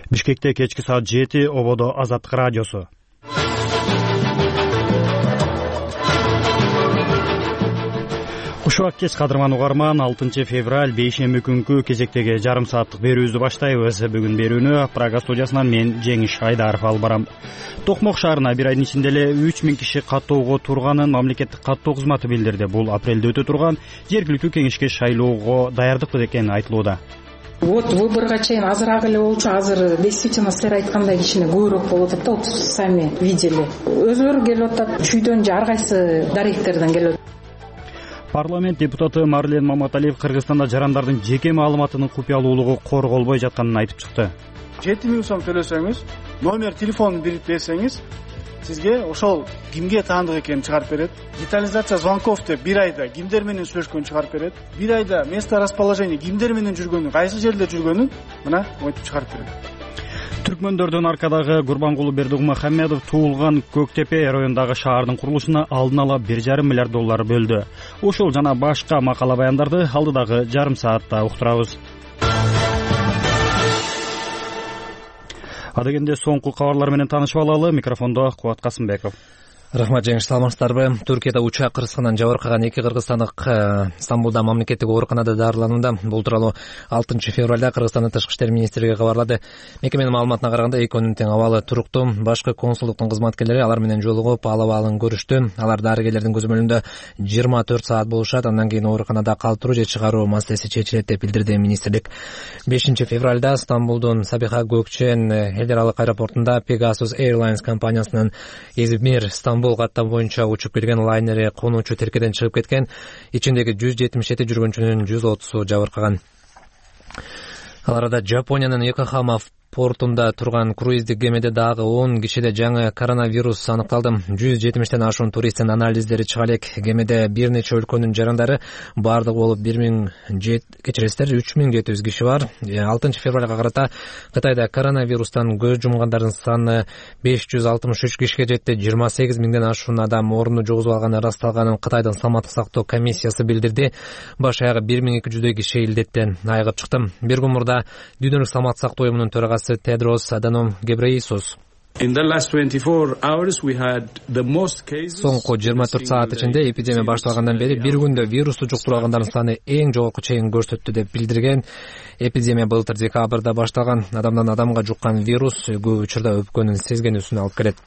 Бишкекте кечки саат 7 ободо Азаттык радиосу. Ушак кеч кадырман угарман 6 февраль бейшемби күнкү кезектеги жарым сааттык берүүбүздү баштайбыз. Бүгүн берүүнү Прага студиясынан мен Жеңиш Айдаров алып барам. Токмок шаарына бир айдын ичинде эле 3000 киши каттоого турганын мамлекеттик каттоо кызматы билдирди. Бул апрелде өтө турган жергиликтүү кеңешке шайлоого даярдык экени айтылууда. Вот выборга чейин азыраак эле болчу. Азыр действительно силер айткандай кичине көбүрөөк болуп атат да. Вот сами видели. Өзүлөрү келип атат. Чүйдөн же ар кайсы даректерден келип. Парламент депутаты Марлен Маматалиев Кыргызстанда жарандардын жеке маалыматынын купуялуулугу корголбой жатканын айтып чыкты. 7000 сом төлөсөңүз, номер телефонун берип берсеңиз, сизге ошол кимге таандык экенин чыгарып берет. Детализация звонков деп бир айда кимдер менен сүйлөшкөнүн чыгарып берет. Бир айда место расположения кимдер менен жүргөнүн, кайсы жерде жүргөнүн мына өтүп чыгарып берет. Түркмөндөрдүн аркадагы Курбангулу Бердигмухаммедов туулган Көктепе районундагы шаардын курулушуна алдын ала 1,5 миллиард доллар бөлдү. Ошол жана башка макала баяндарды алдыдагы жарым саатта уктурабыз. Адегенде соңку кабарлар менен таанышып алалы. Микрофондо Кубат Касымбеков. Рахмат, Жеңиш, саламатсыздарбы? Түркияда учак кырсыгынан жабыркаган 2 кыргызстандык Стамбулда мамлекеттик ооруканада дарыланууда. Бул тууралуу 6 февралда Кыргызстандын Тышкы иштер министрлиги кабарлады. Мекеменин маалыматына караганда экөөнүн тең абалы туруктуу. Башкы консулдуктун кызматкерлери алар менен жолугуп, алып-алын көрүштү. Алар дарыгерлердин көзөмөлүндө 24 саат болушат. Андан кийин ооруканада калтыруу же чыгаруу маселеси чечилет деп билдирди министрлик. 5 февралда Стамбулдун Сабиха Gökçen эл аралык аэропортунда Pegasus Airlines компаниясынын Измир Стамбул каттам боюнча учуп келген лайнери конуучу тилкеден чыгып кеткен. Ичиндеги 177 жүргүнчүнүн 130-у жабыркаган. Ал арада Жапониянын Йокохама портунда турган круиздик кемеде дагы 10 кишиде жаңы коронавирус аныкталды. 170тен ашуун туристтин анализдери чыга элек. Кемеде бир нече өлкөнүн жарандары бардыгы болуп 3700 киши бар. 6 февралга карата Кытайда коронавирустан көз жумгандардын саны 563 кишиге жетти. 28 миңден ашуун адам орунду жогузуп алганы ырасталганын Кытайдын саламаттык сактоо комиссиясы билдирди. Баш аягы 1200 киши илдеттен айыгып чыкты. Bir gün murda Dünürlük Саламаттык сактоо уюмунун төрагасы Tedros Adhanom Ghebreyesus соңку 24 саат ичинде эпидемия башталгандан бери бир күндө вирусту жуктуруп алгандардын саны эң жогорку чегин көрсөттү деп билдирген. Эпидемия былтыр декабрда башталган. Адамдан адамга жуккан вирус көп учурда өпкөнүн сезгенүүсүнө алып келет.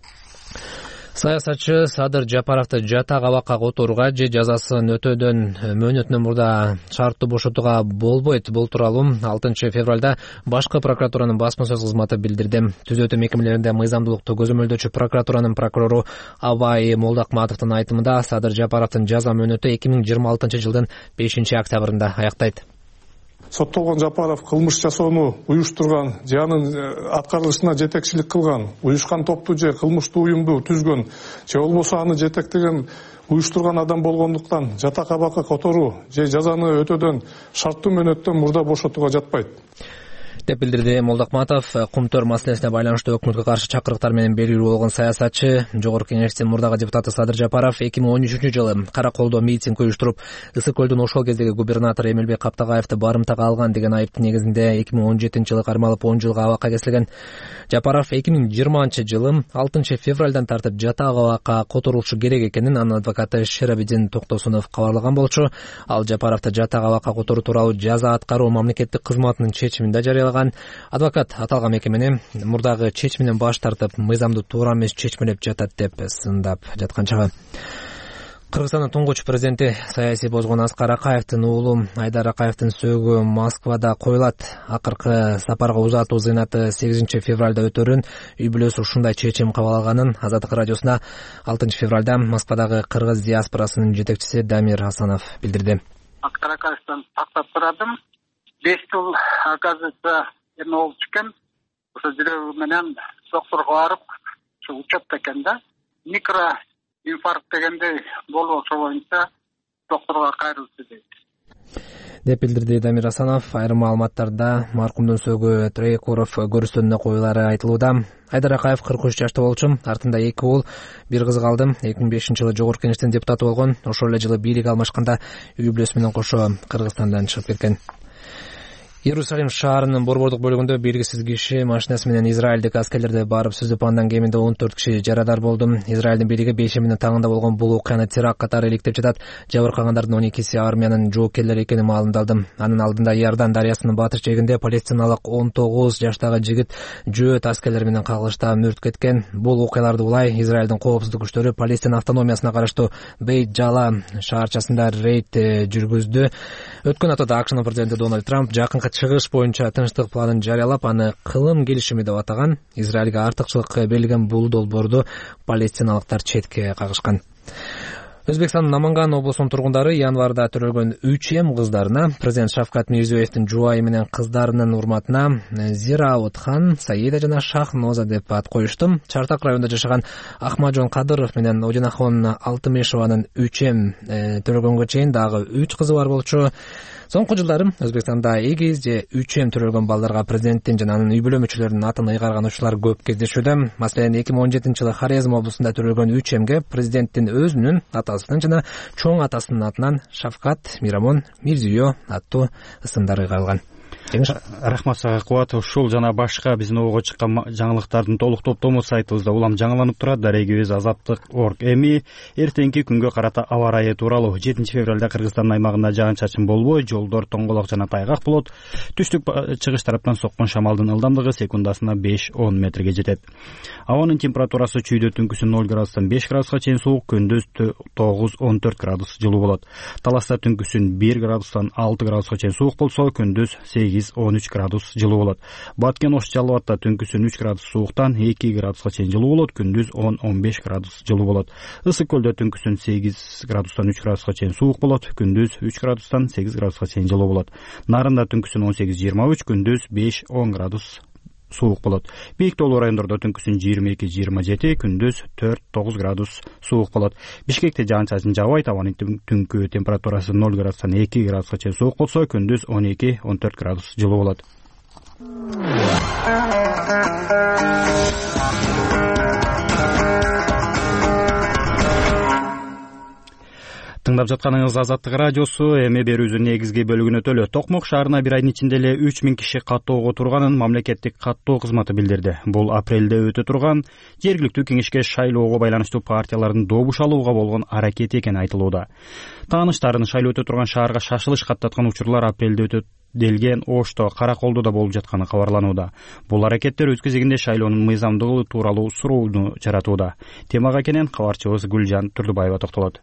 Саясатчы Садыр Жапаровду жатак абакка которууга же жазасын өтөөдөн мөөнөтүнөн мурда шарттуу бошотууга болбойт. Бул тууралуу 6 февралда башкы прокуратуранын басма сөз кызматы билдирди. Түзөтүү мекемелеринде мыйзамдуулукту көзөмөлдөөчү прокуратуранын прокурору Абай Молдакматовдун айтымында Садыр Жапаровдун жаза мөөнөтү 2026 жылдын 5 октябрында аяктайт. Соттолгон Жапаров кылмыш жасоону уюштурган, же анын аткарылышына жетекчилик кылган, уюшкан топту же кылмыштуу уюмду түзгөн, же болбосо аны жетектеген уюштурган адам болгондуктан жатак абакка которуу же жазаны өтөөдөн шарттуу мөөнөттөн мурда бошотууга жатпайт деп билдирди Молдакматов. Кумтөр маселесине байланыштуу өкмөткө каршы чакырыктар менен белгилүү болгон саясатчы Жогорку Кеңештин мурдагы депутаты Садыр Жапаров 2013 жылы кара колдо митинг уюштуруп, Ысык көлдүн ошол кездеги губернатору Эмилбек Каптагаевди барымтага алган деген айыптын негизинде 2017 жылы кармалып 10 жылга абакка кесилген. Жапаров 2020 жылы 6 февралдан тартып жатак абакка которулушу керек экенин анын адвокаты Шерабидин Токтосунов кабарлаган болчу. Ал Жапаровду жатак абакка которуу тууралуу жаза аткаруу мамлекеттик кызматынын чечиминде жарыялаган. Адвокат аталган мекемени мурдагы чечиминен баш тартып, мыйзамды туура эмес чечмелеп жатат деп сындап жаткан чагы. Кыргызстандын туңгуч президенти саясий бозгон Аскар Акаевдин уулу Айдар Акаевдин сөөгү Москвада коюлат. Акыркы сапарга узатуу зыйнаты 8 февралда өтөрүн үй бүлөсү ушундай чечим кабыл алганын Азаттык радиосуна 6 февралда Москвадагы кыргыз диаспорасынын жетекчиси Дамир Асанов билдирди. Аскар Акаевдин тактап турадым. 5 жыл оказывается эме болуп чыккан. Ошо жүрөгү менен доктурга барып, ушу учетто экен да. Микроинфаркт дегендей болуп, ошо боюнча доктурга кайрылды дейт. деп билдирди Дамир Асанов. Айрым маалыматтарда маркумдун сөөгү Трейкуров көрүстөнүнө коюлары айтылууда. Айдар Акаев 43 жашта болчу. Артында 2 уул, 1 кыз калды. 2005 жылы Жогорку Кеңештин депутаты болгон. Ошол эле жылы бийлик алмашканда үй бүлөсү менен кошо Кыргызстандан чыгып кеткен. Иерусалим шаарынын борбордук бөлүгүндө белгисиз киши машинасы менен израилдик аскерлерди барып сүзүп, андан кеминде 14 киши жарадар болду. Израилдин бийлиги бейшембинин таңында болгон бул окуяны теракт катары иликтеп жатат. Жабыркагандардын 12-си армиянын жоопкерлери экени маалымдалды. Анын алдында Иордан дарыясынын батыш жээгинде палестиналык 19 жаштагы жигит жөөт аскерлер менен кагылышта мөрт кеткен. Бул окуяларды улай Израилдин коопсуздук күчтөрү Палестина автономиясына караштуу Бейт Жала шаарчасында рейд жүргүздү. Өткөн аптада АКШнын президенти Дональд Трамп жакынкы чыгыш боюнча тынчтык планын жарыялап, аны кылым келишими деп атаган. Израилге артыкчылык берилген бул долбоорду палестиналыктар четке кагышкан. Өзбекстандын Наманган облусунун тургундары январда төрөлгөн 3 кыздарына президент Шавкат Мирзиёевдин жубайы менен кыздарынын урматына Зираутхан, Саида жана Шахноза деп ат коюшту. Чартак районунда жашаган Ахмаджон Кадыров менен Одинахон Алтымешованын 3 төрөлгөнгө чейин дагы 3 кызы бар болчу. Соңку жылдары Өзбекстанда эгиз же 3 төрөлгөн балдарга президенттин жана анын үй бүлө мүчөлөрүнүн атын ыйгарган учурлар көп кездешүүдө. Маселен, 2017-жылы Хорезм облусунда төрөлгөн 3 президенттин өзүнүн, атасынын жана чоң атасынын атынан Шавкат Мирамон Мирзиё аттуу ысымдар ыйгарылган. Рахмат сага Кубат. Ушул жана башка биздин ого чыккан жаңылыктардын толук топтому сайтыбызда улам жаңыланып турат. Дарегибиз Азаттык.org. Эми эртеңки күнгө карата аба ырайы тууралуу. 7 февралда Кыргызстандын аймагында жаан-чачын болбой, жолдор тоңголок жана тайгак болот. Түштүк чыгыш тараптан соккон шамалдын ылдамдыгы секундасына 5-10 метрге жетет. Абанын температурасы чүйдө түнкүсү 0 градустан 5 градуска чейин суук, күндүз 9-14 градус жылуу болот. Таласта түнкүсүн 1 градустан 6 градуска чейин суук болсо, күндүз 8-13 градус жылуу болот. Баткен Ош Жалал Абадта түнкүсүн 3 градус сууктан 2 градуска чейин жылуу болот, күндүз 10-15 градус жылуу болот. Ысык көлдө түнкүсүн 8 градустан 3 градуска чейин суук болот, күндүз 3 градустан 8 градуска чейин жылуу болот. Нарында түнкүсүн 18-23, күндүз 5-10 градус суук болот. Бийик тоолуу райондордо түнкүсүн 22-27, күндүз 4-9 градус суук болот. Бишкекте жаан-чачын жаабайт, абанын түнкү температурасы 0 градустан 2 градуска чейин суук болсо, күндүз 12-14 градус жылуу болот. Тыңдап жатканыңыз Азаттык радиосу. Эми берүүбүздүн негизги бөлүгүнө өтөлү. Токмок шаарына бир айдын ичинде эле 3000 киши каттоого турганын мамлекеттик каттоо кызматы билдирди. Бул апрелде өтө турган жергиликтүү кеңешке шайлоого байланыштуу партиялардын добуш алууга болгон аракети экени айтылууда. Тааныштарын шайлоо өтө турган шаарга шашылыш каттаткан учурлар апрелде өтөделген Ошто, Караколдо болуп жатканы кабарланууда. Бул аракеттер өз кезегинде шайлоонун мыйзамдуулугу тууралуу суроону жаратууда. Темага кенен кабарчыбыз Гүлжан Турдубаева токтолот.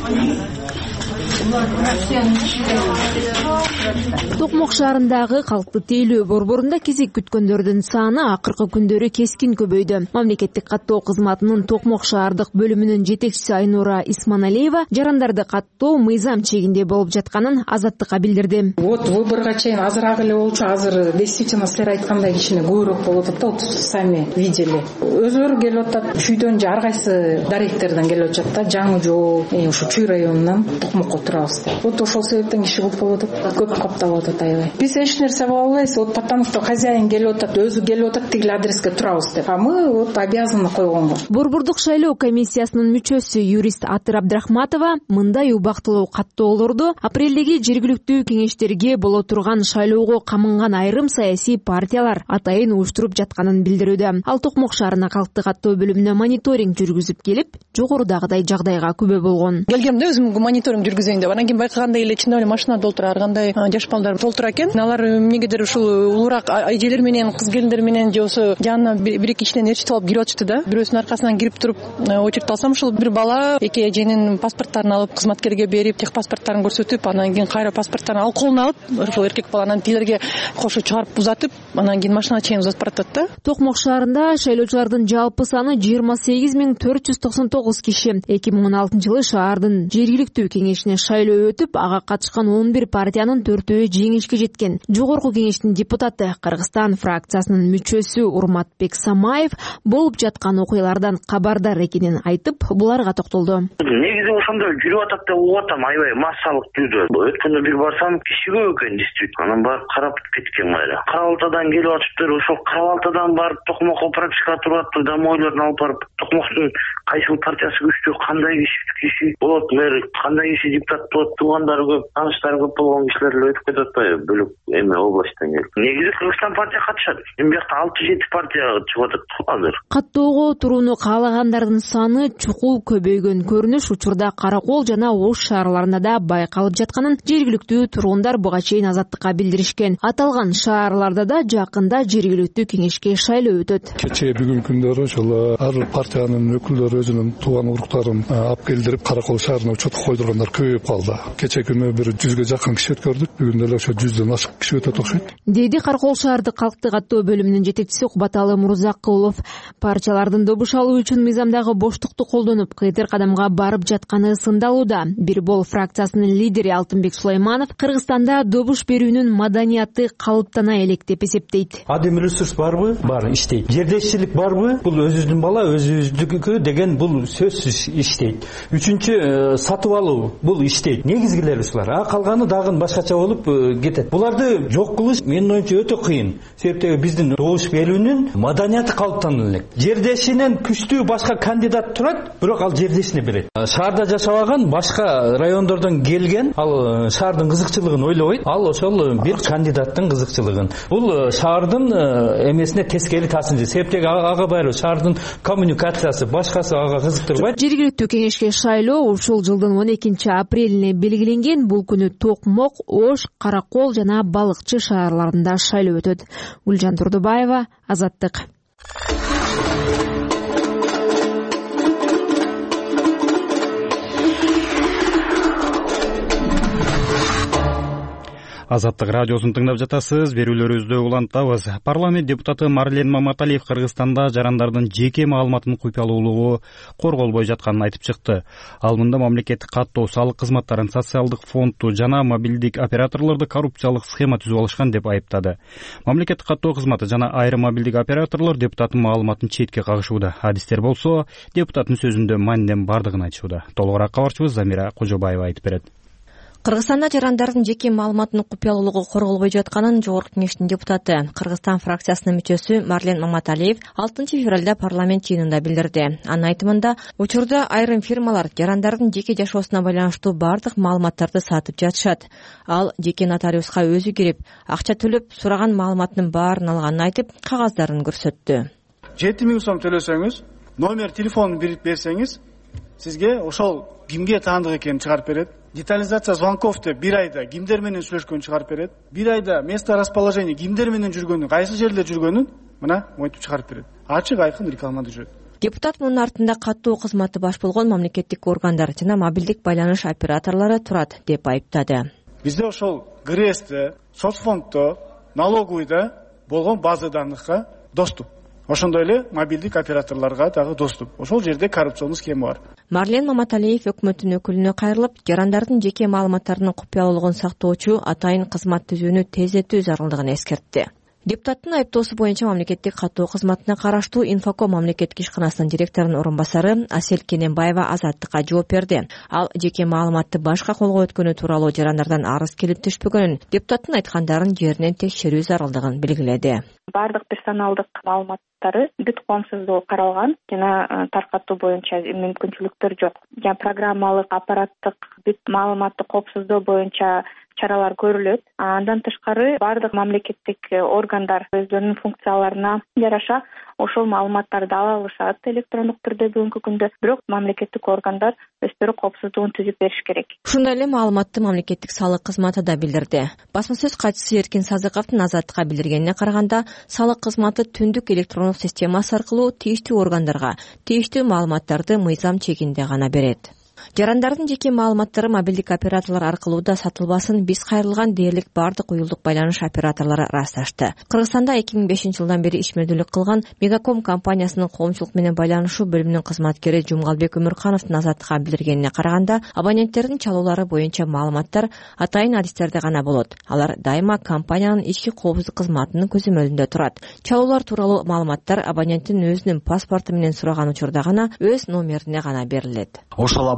Токмок шаарындагы калкты тейлөө борборунда кезек күткөндөрдүн саны акыркы күндөрү кескин көбөйдү. Мамлекеттик каттоо кызматынын Токмок шаардык бөлүмүнүн жетекчиси Айнура Исманалиева жарандарды каттоо мыйзам чегинде болуп жатканын Азаттыкка билдирди. Вот выборго чейин азыраак эле болчу, азыр действительно силер айткандай кичине көбүрөөк болуп атат да, сами видели. Өзүлөрү келип атат, чүйдөн же ар кайсы даректерден келип атат да, Жаңы жол, ушу Чүй районунан Токмокко турабыз деп. Вот ошол себептен киши көп болуп атат, көп капталып атат аябай. Биз эч нерсе кыла албайбыз, вот потому что хозяин келип атат, өзү келип атат, тигил адреске турабыз деп. А мы вот обязаны койгонго. Борбордук шайлоо комиссиясынын мүчөсү юрист Атыр Абдрахматова мындай убактылуу каттоолорду апрелдеги жергиликтүү кеңештерге боло турган шайлоого камынган айрым саясий партиялар атайын уюштуруп жатканын билдирүүдө. Ал Токмок шаарына калкты каттоо бөлүмүнө мониторинг жүргүзүп келип, жогорудагыдай жагдайга күбө болгон. Келгемде өзүм мониторинг жүргүзөйүн деп, анан кийин байкагандай эле ичинде эле машина толтура, ар кандай жаш балдар толтура экен. Алар эмнегедир ушул улуураак эжелер менен, кыз келиндер менен же болсо жанына бир-эки кишинен ээрчитип алып кирип атышты да. Бирөөсүнүн аркасынан кирип туруп очередь алсам, ушул бир бала эки эженин паспорттарын алып кызматкерге берип, тех паспорттарын көрсөтүп, анан кийин кайра паспорттарын алып колуна алып, ушул эркек баланын тилерге кошо чыгарып узатып, анан кийин машина чейин узатып баратат да. Токмок шаарында шайлоочулардын жалпы саны 28499 киши. 2016-жылы шаардын жергиликтүү кеңешине шайлоо өтүп, ага катышкан 11 партиянын 4-өө жеңишке жеткен. Жогорку кеңештин депутаты, Кыргызстан фракциясынын мүчөсү Урматбек Самаев болуп жаткан окуялардан кабардар экенин айтып, буларга токтолду. Негизи ошондой жүрүп атат деп угуп атам, аябай массалык түрдө. Өткөндө бир барсам, киши көп экен действительно. Анан барып карап кеткен кайра. Карабалтадан келип атыптыр, ошол Карабалтадан барып Токмокко пропискага туруп атып, домойлорун алып барып, Токмоктун кайсы партиясы күчтүү, кандай киши болот мэр, кандай киши депутат болот, туугандары көп, тааныштары көп болгон кишилер эле өтүп кетип атпайбы бөлөк эме областтан келип. Негизи Кыргызстан партия катышат. Эми биякта 6-7 партия чыгып атат азыр. Каттоого турууну каалагандардын саны чукул көбөйгөн көрүнүш учурда Каракол жана Ош шаарларында да байкалып жатканын жергиликтүү тургундар буга чейин Азаттыкка билдиришкен. Аталган шаарларда да жакында жергиликтүү кеңешке шайлоо өтөт. Кечээ бүгүнкү күндөрү ошол ар партиянын өкүлдөрү өзүнүн тууган уруктарын алып келдирип Каракол шаарына учетко койдургандар көбөйүп калды. Кечээ күнү бир 100ге жакын киши өткөрдүк, бүгүн деле ошо 100дөн ашык киши өтөт окшойт. Деди Каракол шаардык калктык каттоо бөлүмүнүн жетекчиси Кубаталы Мурзакулов. Партиялардын добуш алуу үчүн мыйзамдагы боштукту колдонуп, кыйтыр кадамга барып жатканы сындалууда. Бир Бол фракциясынын лидери Алтынбек Сулайманов Кыргызстанда добуш берүүнүн маданияты калыптана элек деп эсептейт. Адем ресурс барбы? Бар, иштейт. Жердешчилик барбы? Бул өзүбүздүн бала, өзүбүздүкү деген бул сөзсүз иштейт. Үчүнчү сатып алуу бул иштейт. Негизгилери ушулар. А калганы дагы башкача болуп кетет. Буларды жок кылыш менин оюмча өтө кыйын. Себептеги биздин добуш берүүнүн маданияты калыптана элек. Жердешинен күчтүү башка кандидат турат, бирок ал жердешине берет. Шаарда жашабаган башка райондордон келген, ал шаардын кызыкчылыгын ойлобойт. Ал ошол бир кандидаттын кызыкчылыгын. Бул шаардын эмесине тескери таасир. Себептеги ага баары шаардын коммуникациясы башкасы ага кызыктырбайт. Жергиликтүү кеңешке шайлоо ушул жылдын 12-апрелине белгиленген. Бул күнү Токмок, Ош, Каракол жана Балыкчы шаарларында шайлоо өтөт. Гүлжан Турдубаева, Азаттык. Азаттык радиосун тыңдап жатасыз. Берүүлөрүбүздү улантабыз. Парламент депутаты Марлен Маматалиев Кыргызстанда жарандардын жеке маалыматынын куйпалуулугу корголбой жатканын айтып чыкты. Ал мында мамлекеттик каттоо, салык кызматтарын, социалдык фонду жана мобилдик операторлорду коррупциялык схема түзүп алышкан деп айыптады. Мамлекеттик каттоо кызматы жана айрым мобилдик операторлор депутаттын маалыматын четке кагышууда. Адистер болсо, депутаттын сөзүндө мааниден бардыгын айтышууда. Толугураак кабарчыбыз Замира Кожобаева айтып берет. Кыргызстанда жарандардын жеке маалыматынын купуялуулугу корголбой жатканын Жогорку Кеңештин депутаты, Кыргызстан фракциясынын мүчөсү Марлен Маматалиев 6-февралда парламент жыйынында билдирди. Анын айтымында, учурда айрым фирмалар жарандардын жеке жашоосуна байланыштуу бардык маалыматтарды сатып жатышат. Ал жеке нотариуска өзү кирип, акча төлөп, сураган маалыматынын баарын алганын айтып, кагаздарын көрсөттү. 7000 сом төлөсөңүз, номер телефонун берсеңиз, сизге ошол кимге таандык экенин чыгарып берет. Детализация звонков деп бир айда кимдер менен сүйлөшкөнүн чыгарып берет. Бир айда место расположения кимдер менен жүргөнүн, кайсы жерде жүргөнүн мына монтип чыгарып берет. Ачык айкын рекламада жүрөт. Депутат мунун артында каттоо кызматы баш болгон мамлекеттик органдар жана мобилдик байланыш операторлору турат деп айыптады. Бизде ошол ГРСте, соцфонддо, налоговыйда болгон база данныхка доступ. Ошондой эле мобилдик операторлорго дагы доступ. Ошол жерде коррупционный схема бар. Марлен Маматалиев өкмөттүн өкүлүнө кайрылып, жарандардын жеке маалыматтарынын купуялуулугун сактоочу атайын кызмат түзүүнү тездетүү зарылдыгын эскертти. Депутаттын айыптоосу боюнча мамлекеттик каттоо кызматына караштуу Инфоком мамлекеттик ишканасынын директорунун орун басары Асель Кененбаева Азаттыкка жооп берди. Ал жеке маалыматты башка колго өткөнү тууралуу жарандардан арыз келип түшпөгөнүн, депутаттын айткандарын жеринен текшерүү зарылдыгын белгиледи. Бардык персоналдык маалыматтары бүт коомсуздугу каралган жана таркатуу боюнча мүмкүнчүлүктөр жок. Жана программалык, аппараттык бүт маалыматты коопсуздоо боюнча чаралар көрүлөт. Андан тышкары бардык мамлекеттик органдар өздөрүнүн функцияларына жараша ошол маалыматтарды ала алышат электрондук түрдө бүгүнкү күндө. Бирок мамлекеттик органдар өздөрү коопсуздугун түзүп бериш керек. Ушундай эле маалыматты мамлекеттик салык кызматы да билдирди. Басма сөз катчысы Эркин Сазыковдун Азаттыкка билдиргенине караганда, салык кызматы түндүк электрондук системасы аркылуу тийиштүү органдарга тийиштүү маалыматтарды мыйзам чегинде гана берет. Жарандардын жеке маалыматтары мобилдик операторлор аркылуу да сатылбасын биз кайрылган дээрлик бардык уюлдук байланыш операторлору ырасташты. Кыргызстанда 2005-жылдан бери ишмердүүлүк кылган Мегаком компаниясынын коомчулук менен байланышуу бөлүмүнүн кызматкери Жумгалбек Өмүркановдун Азаттыкка билдиргенине караганда, абоненттердин чалуулары боюнча маалыматтар атайын адистерде гана болот. Алар дайыма компаниянын ички коопсуздук кызматынын көзөмөлүндө турат. Чалуулар тууралуу маалыматтар абоненттин өзүнүн паспорту менен сураган учурда гана өз номерине гана берилет. Ошол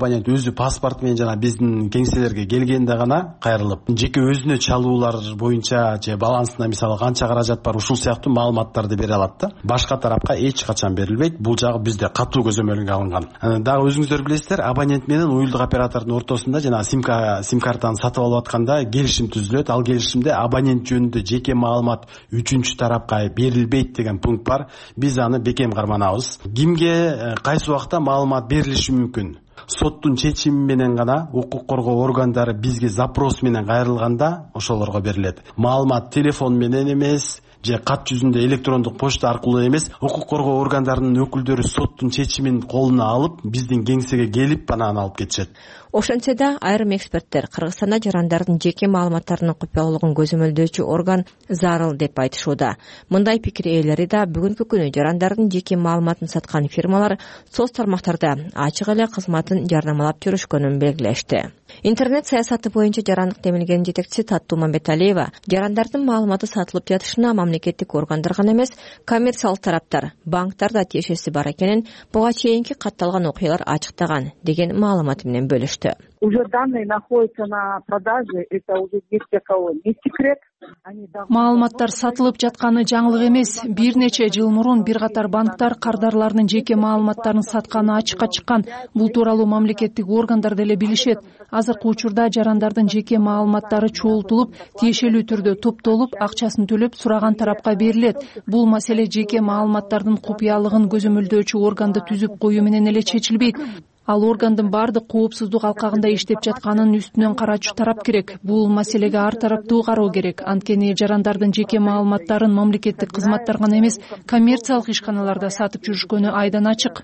абонент өзү паспорт менен жана биздин кеңселерге келгенде гана кайрылып жеке өзүнө чалуулар боюнча же балансына мисалы канча каражат бар ушул сыяктуу маалыматтарды бере алат да. Башка тарапка эч качан берилбейт. Бул жагы бизде катуу көзөмөлгө алынган. Дагы өзүңүздөр билесиздер, абонент менен уюлдук оператордун ортосунда жана сим картаны сатып алып атканда келишим түзүлөт. Ал келишимде абонент жөнүндө жеке маалымат үчүнчү тарапка берилбейт деген пункт бар. Биз аны бекем карманабыз. Кимге кайсы убакта маалымат берилиши мүмкүн? Соттун чечими менен гана укук коргоо органдары бизге запрос менен кайрылганда ошолорго берилет. Маалымат телефон менен эмес, же кат жүзүндө электрондук почта аркылуу эмес, укук коргоо органдарынын өкүлдөрү соттун чечимин колуна алып, биздин кеңсеге келип анан алып кетишет. Ошентсе да айрым эксперттер Кыргызстанда жарандардын жеке маалыматтарынын купуялуулугун көзөмөлдөөчү орган зарыл деп айтышууда. Мындай пикир ээлери да бүгүнкү күнү жарандардын жеке маалыматын саткан фирмалар соц тармактарда ачык эле кызматын жарнамалап жүрүшкөнүн белгилешти. Интернет саясаты боюнча жарандык демилгенин жетекчиси Таттуу Мамбеталиева жарандардын маалыматы сатылып жатышына мамлекеттик органдар гана эмес, коммерциялык тараптар, банктар да тиешеси бар экенин буга чейинки катталган окуялар ачыктаган деген маалыматы менен бөлүштү. Уже данные находятся на продаже, это уже ни для кого не секрет. Маалыматтар сатылып жатканы жаңылык эмес. Бир нече жыл мурун бир катар банктар кардарлардын жеке маалыматтарын сатканы ачыкка чыккан. Бул тууралуу мамлекеттик органдар деле билишет. Азыркы учурда жарандардын жеке маалыматтары чогултулуп, тиешелүү түрдө топтолуп, акчасын төлөп сураган тарапка берилет. Бул маселе жеке маалыматтардын купуялыгын көзөмөлдөөчү органды түзүп коюу менен эле чечилбейт. Ал органдын бардык коопсуздук алкагында иштеп жатканын үстүнөн карачу тарап керек. Бул маселеге ар тараптуу кароо керек. Анткени жарандардын жеке маалыматтарын мамлекеттик кызматтар гана эмес, коммерциялык ишканаларда сатып жүрүшкөнү айдан ачык.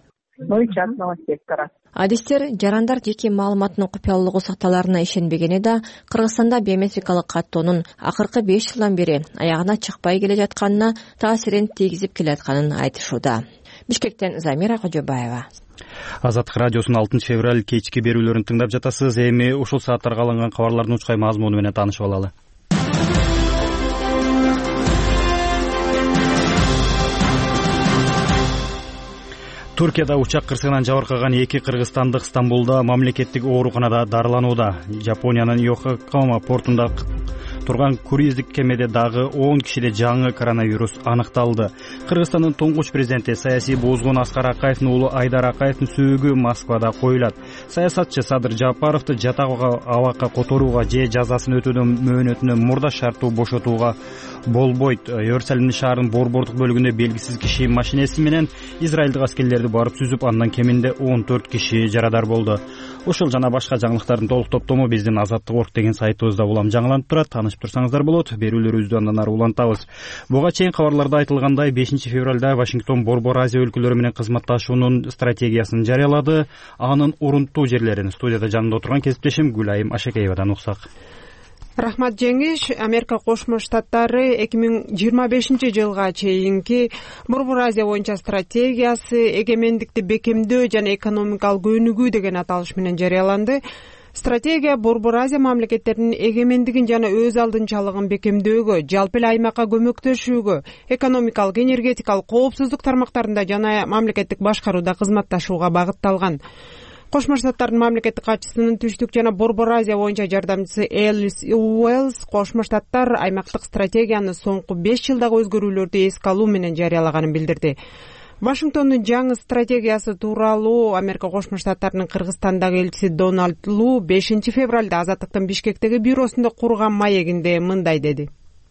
Адистер жарандар жеке маалыматынын купуялуулугу сакталарына ишенбегени да Кыргызстанда биометрикалык каттоонун акыркы 5 жылдан бери аягына чыкпай келе жатканына таасирин тийгизип келатканын айтышууда. Бишкектен Замира Кожобаева. Азаттык радиосунун 6 февраль кечки берүүлөрүн тыңдап жатасыз. Эми ушул сааттарга алынган кабарлардын учкай мазмуну менен таанышып алалы. Туркияда учак кырсыгынан жабыркаган 2 кыргызстандык Стамбулда мамлекеттик ооруканада дарыланууда. Жапониянын Йококама портунда турган круиздик кемеде дагы 10 кишиде жаңы коронавирус аныкталды. Кыргызстандын туңгуч президенти саясий бузгун Аскар Акаевдин уулу Айдар Акаевдин сөөгү Москвада коюлат. Саясатчы Садыр Жапаровду жатак абакка которууга же жазасын өтөөдөн мөөнөтүнө мурда шарттуу бошотууга болбойт. Иерусалимдин шаарынын борбордук бөлүгүндө белгисиз киши машинеси менен израилдик аскерлерди барып сүзүп, андан кеминде 14 киши жарадар болду. Ушул жана башка жаңылыктардын толук топтому биздин Азаттык.орг деген сайтыбызда улам жаңыланып турат. Таанышып турсаңыздар болот. Берүүлөрүбүздү андан ары улантабыз. Буга чейин кабарларда айтылгандай 5 февралда Вашингтон Борбор Азия өлкөлөрү менен кызматташуунун стратегиясын жарыялады. Анын урунттуу жерлерин студияда жанында отурган кесиптешим Гүлайым Ашекеевадан уксак. Рахмат Жеңиш. Америка Кошмо Штаттары 2025 жылга чейинки Борбор Азия боюнча стратегиясы эгемендикти бекемдөө жана экономикалык өнүгүү деген аталыш менен жарыяланды. Стратегия Борбор Азия мамлекеттеринин эгемендигин жана өз алдынчалыгын бекемдөөгө, жалпы эле аймакка көмөктөшүүгө, экономикалык, энергетикалык коопсуздук тармактарында жана мамлекеттик башкарууда кызматташууга багытталган. Кошмо Штаттардын мамлекеттик катчысынын түштүк жана Борбор Азия боюнча жардамчысы Элис Уэллс Кошмо Штаттар аймактык стратегияны соңку 5 жылдагы өзгөрүүлөрдү эске алуу менен жарыялаганын билдирди. Вашингтондун жаңы стратегиясы тууралуу Америка Кошмо Штаттарынын Кыргызстандагы элчиси Дональд Лу 5 февралда Азаттыктын Бишкектеги бюросунда курган маегинде мындай деди.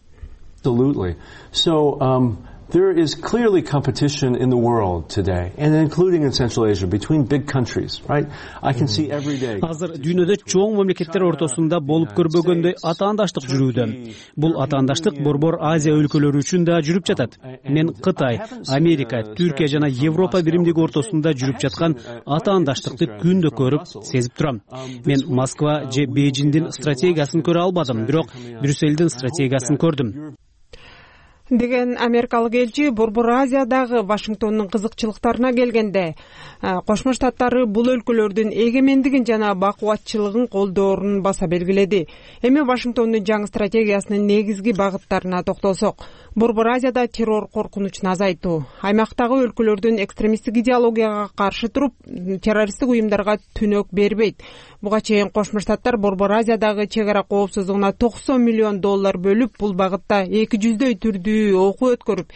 There is clearly competition in the world today, and including in Central Asia, between big countries, right? I can see every day. Азыр дүйнөдө чоң мамлекеттер ортосунда болуп көрбөгөндөй атаандаштык жүрүүдө. Бул атаандаштык Борбор Азия өлкөлөрү үчүн да жүрүп жатат. Мен Кытай, Америка, Түркия жана Европа биримдиги ортосунда жүрүп жаткан атаандаштыкты күндө көрүп, сезип турам. Мен Москва же Бейжиңдин стратегиясын көрө албадым, бирок Брюссельдин стратегиясын көрдүм. Деген америкалык элчи Борбор Азиядагы Вашингтондун кызыкчылыктарына келгенде, Кошмо Штаттары бул өлкөлөрдүн эгемендигин жана бакубатчылыгын колдоорун баса белгиледи. Эми Вашингтондун жаңы стратегиясынын негизги багыттарына токтолсок, Борбор Азияда террор коркунучун азайтуу. Аймактагы өлкөлөрдүн экстремисттик идеологияга каршы туруп, террористтик уюмдарга түнөк бербейт. Буга чейин Кошмо Штаттар Борбор Азиядагы чек ара коопсуздугуна $90 миллион бөлүп, бул багытта 200 түрдүү окуу өткөрүп,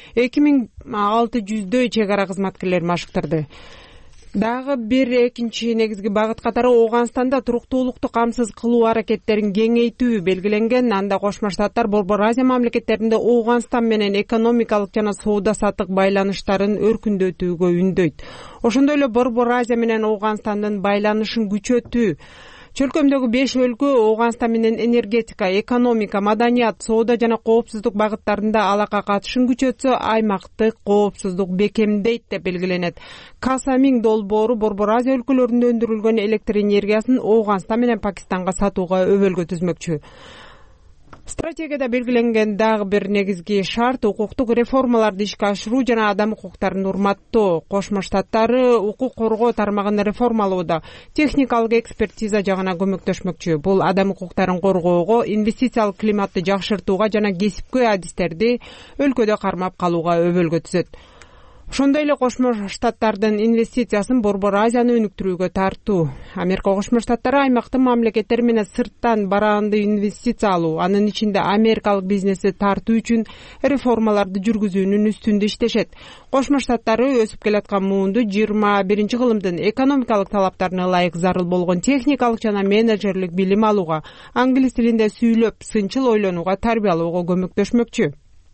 2600 чек ара кызматкерлери машыктырды. Дагы бир экинчи негизги багыт катары Ооганстанда туруктуулукту камсыз кылуу аракеттерин кеңейтүү белгиленген. Анда Кошмо Штаттар Борбор Азия мамлекеттеринде Ооганстан менен экономикалык жана соода саттык байланыштарын өркүндөтүүгө үндөйт. Ошондой эле Борбор Азия менен Ооганстандын байланышын күчөтүү. Чөлкөмдөгү 5 өлкө Ооганстан менен энергетика, экономика, маданият, соода жана коопсуздук багыттарында алака катышын күчөтсө, аймактык коопсуздук бекемдейт деп белгиленет. Касамин долбоору Борбор Азия өлкөлөрүндө өндүрүлгөн электр энергиясын Ооганстан менен Пакистанга сатууга өбөлгө түзмөкчү. Стратегияда белгиленген дагы бир негизги шарт укуктук реформаларды ишке ашыруу жана адам укуктарын урматтоо. Кошмо Штаттары укук коргоо тармагын реформалоодо техникалык экспертиза жагына көмөктөшмөкчү. Бул адам укуктарын коргоого, инвестициялык климатты жакшыртууга жана кесипкөй адистерди өлкөдө кармап калууга өбөлгө түзөт. Ошондой эле Кошмо Штаттардын инвестициясын Борбор Азияны өнүктүрүүгө тартуу. Америка Кошмо Штаттары аймактын мамлекеттери менен сырттан бараанды инвестиция алуу, анын ичинде америкалык бизнести тартуу үчүн реформаларды жүргүзүүнүн үстүндө иштешет. Кошмо Штаттары өсүп келаткан муунду 21-кылымдын экономикалык талаптарына ылайык зарыл болгон техникалык жана менеджерлик билим алууга, англис тилинде сүйлөп, сынчыл ойлонууга тарбиялоого көмөктөшмөкчү.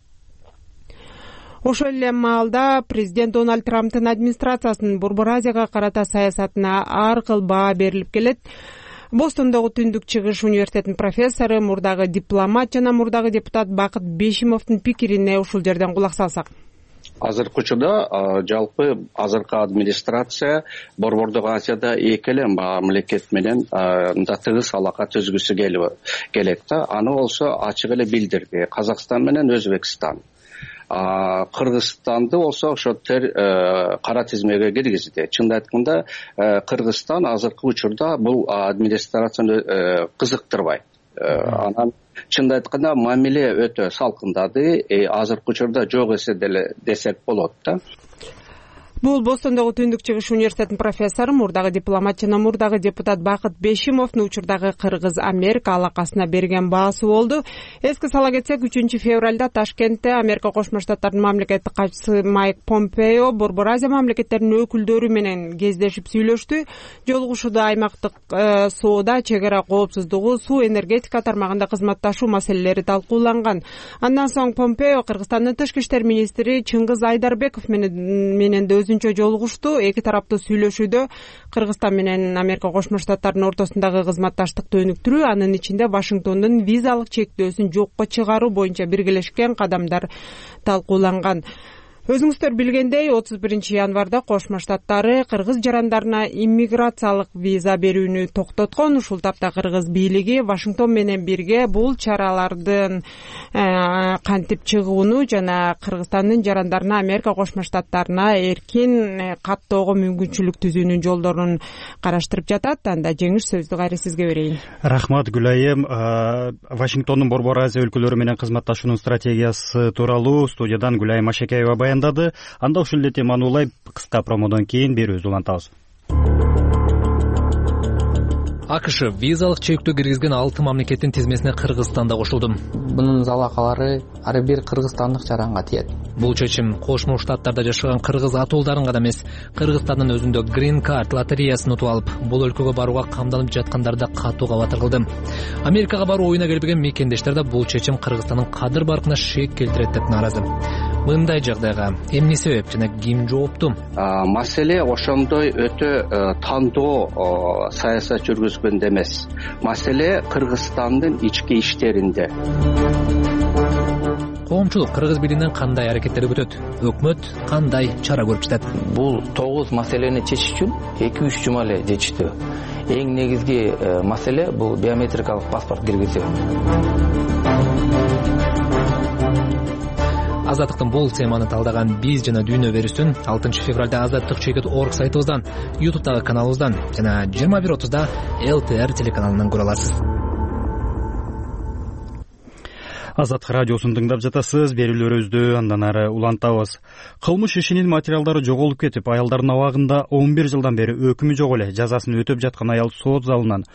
Ошол эле маалда президент Дональд Трамптын администрациясынын Борбор Азияга карата саясатына ар кыл баа берилип келет. Бостондогу Түндүк Чыгыш университетинин профессору, мурдагы дипломат жана мурдагы депутат Бакыт Бешимовдун пикирине ушул жерден кулак салсак. Азыркы учурда жалпы азыркы администрация Борбордук Азияда эки эле мамлекет менен тыгыз алака түзгүсү келет да. Аны болсо ачык эле билдирди. Казакстан менен Өзбекстан. Кыргызстанды болсо ошо кара тизмеге киргизди. Чынын айтканда Кыргызстан азыркы учурда бул администрацияны кызыктырбайт. Анан чынын айтканда мамиле өтө салкындады. Азыркы учурда жок эсе деле десек болот да. Бул Бостондогу Түндүк Чыгыш университетинин профессору, мурдагы дипломат жана мурдагы депутат Бакыт Бешимовдун учурдагы Кыргыз-Америка алакасына берген баасы болду. Эске сала кетсек, 3-февралда Ташкентте Америка Кошмо Штаттарынын мамлекеттик катчысы Майк Помпео Борбор Азия мамлекеттеринин өкүлдөрү менен кездешип сүйлөштү. Жолугушууда аймактык соода, чек ара коопсуздугу, суу энергетика тармагында кызматташуу маселелери талкууланган. Андан соң Помпео Кыргызстандын тышкы иштер министри Чыңгыз Айдарбеков менен жолугушту. Эки тараптуу сүйлөшүүдө Кыргызстан менен Америка Кошмо Штаттарынын ортосундагы кызматташтыкты өнүктүрүү, анын ичинде Вашингтондун визалык чектөөсүн жокко чыгаруу боюнча биргелешкен кадамдар талкууланган. Өзүңүздөр билгендей, 31 январда Кошмо Штаттары кыргыз жарандарына иммиграциялык виза берүүнү токтоткон. Ушул тапта кыргыз бийлиги Вашингтон менен бирге бул чаралардын кантип чыгууну жана Кыргызстандын жарандарына Америка Кошмо Штаттарына эркин каттоого мүмкүнчүлүк түзүүнүн жолдорун караштырып жатат. Анда жеңиш сөздү кайра сизге берейин. Рахмат Гүлайым. Вашингтондун Борбор Азия өлкөлөрү менен кызматташуунун стратегиясы тууралуу студиядан Гүлайым Ашекеева баяндады. Анда ушул эле теманы улай кыска промодон кийин берүүбүздү улантабыз. АКШ визалык чектөө киргизген 6 мамлекеттин тизмесине Кыргызстан да кошулду. Бунун залакалары ар бир кыргызстандык жаранга тиет. Бул чечим Кошмо Штаттарда жашаган кыргыз атуулдарын гана эмес, Кыргызстандын өзүндө Green Card лотереясын утуп алып, бул өлкөгө барууга камданып жаткандарды катууга батыргылды. Америкага баруу оюна келбеген мекендештер да бул чечим Кыргызстандын кадыр баркына шек келтирет деп нааразы. Мындай жагдайга эмне себеп жана ким жоопту? Маселе ошондой өтө тандоо саясат жүргүзгөндө эмес. Маселе Кыргызстандын ички иштеринде. Коомчулук кыргыз бийлигинен кандай аракеттер күтөт? Өкмөт кандай чара көрүп жатат? Бул 9 маселени чечиш үчүн 2-3 жума эле жетиштүү. Эң негизги маселе бул биометрикалык паспорт киргизүү. Азаттыктын бул теманы талдаган биз жана дүйнө берүүсүн 6 февралда azattik.org сайтыбыздан, YouTube'дагы каналыбыздан жана 21:30 LTR телеканалынан көрө аласыз. Азаттык радиосун тыңдап жатасыз. Берүүлөрүбүздү андан ары улантабыз. Кылмыш ишинин материалдары жоголуп кетип, аялдардын абагында 11 жылдан бери өкүмү жок эле жазасын өтөп жаткан аял сот залынан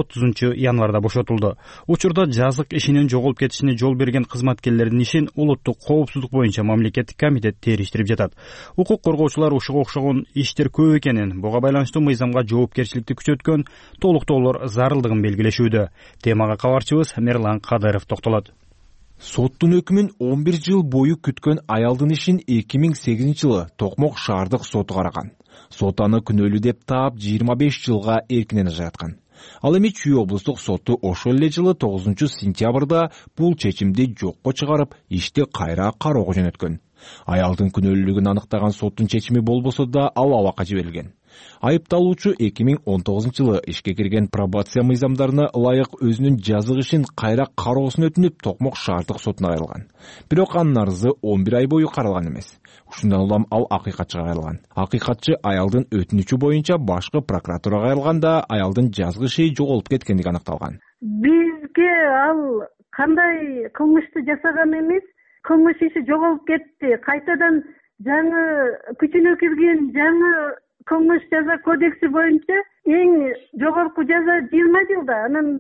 30 январда бошотулду. Учурда жазык ишинин жоголуп кетишине жол берген кызматкерлердин ишин улуттук коопсуздук боюнча мамлекеттик комитет териштирип жатат. Укук коргоочулар ушуга окшогон иштер көп экенин, буга байланыштуу мыйзамга жоопкерчиликти күчөткөн толуктоолор зарылдыгын белгилешүүдө. Темага кабарчыбыз Мерлан Кадыров токтолот. Соттун өкүмүн 11 жыл бою күткөн аялдын ишин 2008 жылы Токмок шаардык соту караган. Сот аны күнөөлүү деп таап 25 жылга эркинен ажыраткан. Ал эми Чүй облустук соту ошол эле жылы 9 сентябрда бул чечимди жокко чыгарып, ишти кайра кароого жөнөткөн. Аялдын күнөөлүүлүгүн аныктаган соттун чечими болбосо да ал абакка жиберилген. Айыпталуучу 2019 жылы ишке кирген пробация мыйзамдарына ылайык өзүнүн жазык ишин кайра кароосун өтүнүп, Токмок шаардык сотуна кайрылган. Бирок анын арызы 11 ай бою каралган эмес. Ушундан улам ал акыйкатчыга кайрылган. Акыйкатчы аялдын өтүнүчү боюнча башкы прокуратурага кайрылганда аялдын жазык иши жоголуп кеткендиги аныкталган. Бизге ал кандай кылмышты жасаган эмес, кылмыш иши жоголуп кетти. Кайтадан жаңы күчүнө кирген жаңы кылмыш жаза кодекси боюнча эң жогорку жаза 20 жылда. Анан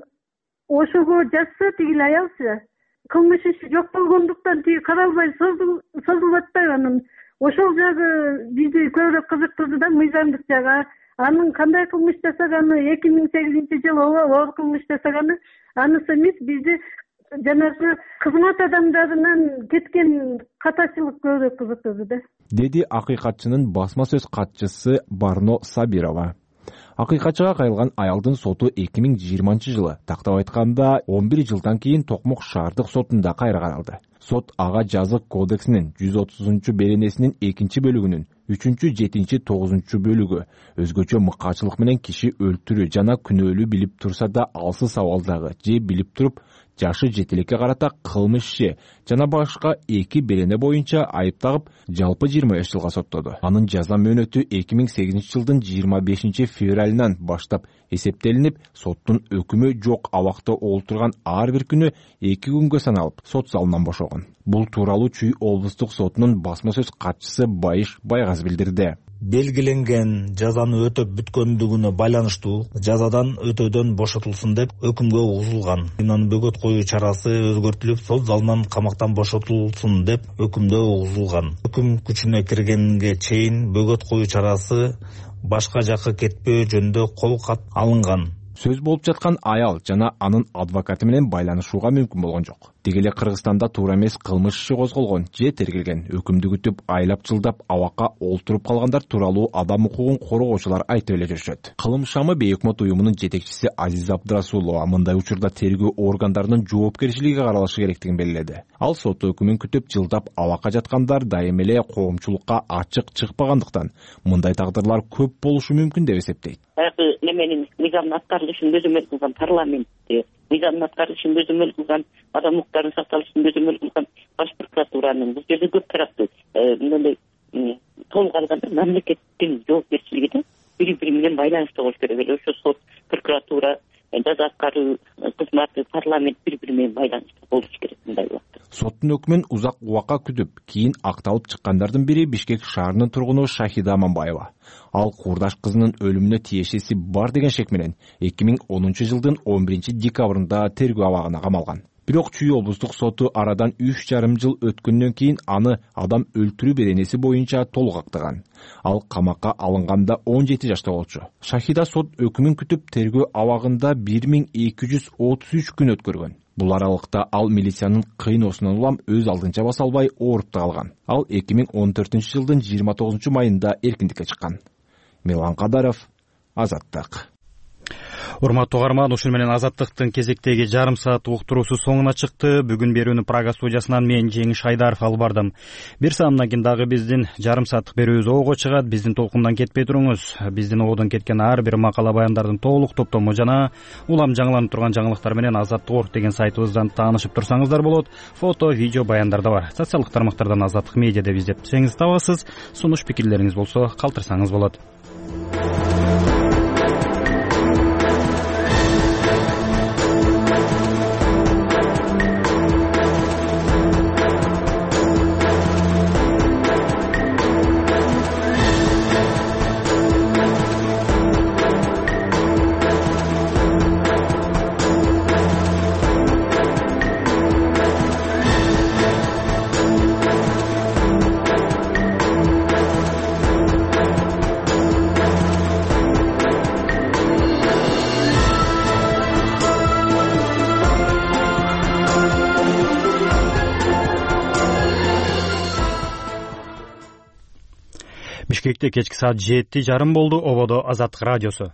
ошого жазса тигил аялчы кылмыш иши жок болгондуктан тиги каралбай созулуп атпайбы? Анан ошол жагы бизди көбүрөөк кызыктырды да, мыйзамдык жагы. Анын кандай кылмыш жасаганы, 2008 жылы оор кылмыш жасаганы анысы эмес, бизди жанагы кызмат адамдарынан кеткен катачылык көбүрөөк кызыктырды да, деди акыйкатчынын басма сөз катчысы Барно Сабирова. Акыйкатчыга кайрылган аялдын соту 2020 жылы, тактап айтканда 11 жылдан кийин Токмок шаардык сотунда кайра каралды. Сот ага жазык кодексинин 130 беренесинин 2 бөлүгүнүн 3-7-9 бөлүгү өзгөчө мыкаачылык менен киши өлтүрүү жана күнөөлүү билип турса да алсыз абалдагы же билип туруп жашы жетилекке карата кылмыш иши жана башка 2 берене боюнча айып тагып, жалпы 25 жылга соттоду. Анын жаза мөөнөтү 2008 жылдын 25 февралынан баштап эсептелинип, соттун өкүмү жок абакта олтурган ар бир күнү 2 күнгө саналып, сот залынан бошогон. Бул тууралуу Чүй облустук сотунун басма сөз катчысы Байыш Байгаз билдирди. Белгиленген жазаны өтөп бүткөндүгүнө байланыштуу жазадан өтөөдөн бошотулсун деп өкүмгө угузулган. Анын бөгөт коюу чарасы өзгөртүлүп, сот залынан камактан бошотулсун деп өкүмдө угузулган. Өкүм күчүнө киргенге чейин бөгөт коюу чарасы башка жакка кетпөө жөнүндө кол кат алынган. Сөз болуп жаткан аял жана анын адвокаты менен байланышууга мүмкүн болгон жок. Деги эле Кыргызстанда туура эмес кылмыш иши козголгон же тергелген, өкүмдү күтүп айлап жылдап абакка олтуруп калгандар тууралуу адам укугун коргоочулар айтып эле жүрүшөт. Кылым шамы бейөкмөт уюмунун жетекчиси Азиз Абдрасулова мындай учурда тергөө органдарынын жоопкерчилиги каралышы керектигин белгиледи. Ал сот өкүмүн күтүп жылдап абакка жаткандар дайым эле коомчулукка ачык чыкпагандыктан мындай тагдырлар көп болушу мүмкүн деп эсептейт. Неменин мыйзамдын аткарылышын көзөмөл кылган парламентти, мыйзамдын аткарылышын көзөмөл кылган адам укуктарынын сакталышын көзөмөл кылган баш прокуратуранын бул жерде көп тараптуу мындай толук алганда мамлекеттин жоопкерчилиги да бири-бири менен байланыштуу болуш керек эле. Ошо сот, прокуратура, жаза аткаруу кызматы, парламент бири-бири менен байланыштуу болуш керек мындай убакта. Соттун өкүмүн узак убакка күтүп, кийин акталып чыккандардын бири Бишкек шаарынын тургуну Шахида Аманбаева. Ал курдаш кызынын өлүмүнө тиешеси бар деген шек менен 2010 жылдын 11 декабрында тергөө абагына камалган. Бирок Чүй облустук соту арадан 3,5 жыл өткөндөн кийин аны адам өлтүрүү беренеси боюнча толук актаган. Ал камакка алынганда 17 жашта болчу. Шахида сот өкүмүн күтүп тергөө абагында 1233 күн өткөргөн. Бул аралыкта ал милициянын кыйноосунан улам өз алдынча баса албай ооруп да калган. Ал 2014 жылдын 29 майында эркиндикке чыккан. Мелан Кадаров, Азаттык. Урматтуу угарман, ушун менен Азаттыктын кезектеги жарым саат уктуруусу соңуна чыкты. Бүгүн берүүнү Прага студиясынан мен Жеңиш Айдаров алып бардым. Бир саамдан кийин дагы биздин жарым сааттык берүүбүз оого чыгат. Биздин толкундан кетпей туруңуз. Биздин оодон кеткен ар бир макала баяндардын толук топтому жана улам жаңыланып турган жаңылыктар менен Азаттык.org деген сайтыбыздан таанышып турсаңыздар болот. Фото, видео баяндар да бар. Социалдык тармактардан Азаттык медиа деп издесеңиз табасыз. Сунуш пикирлериңиз болсо калтырсаңыз болот. Бишкекте кечки саат 7:30 болду. Ободо Азаттык радиосу.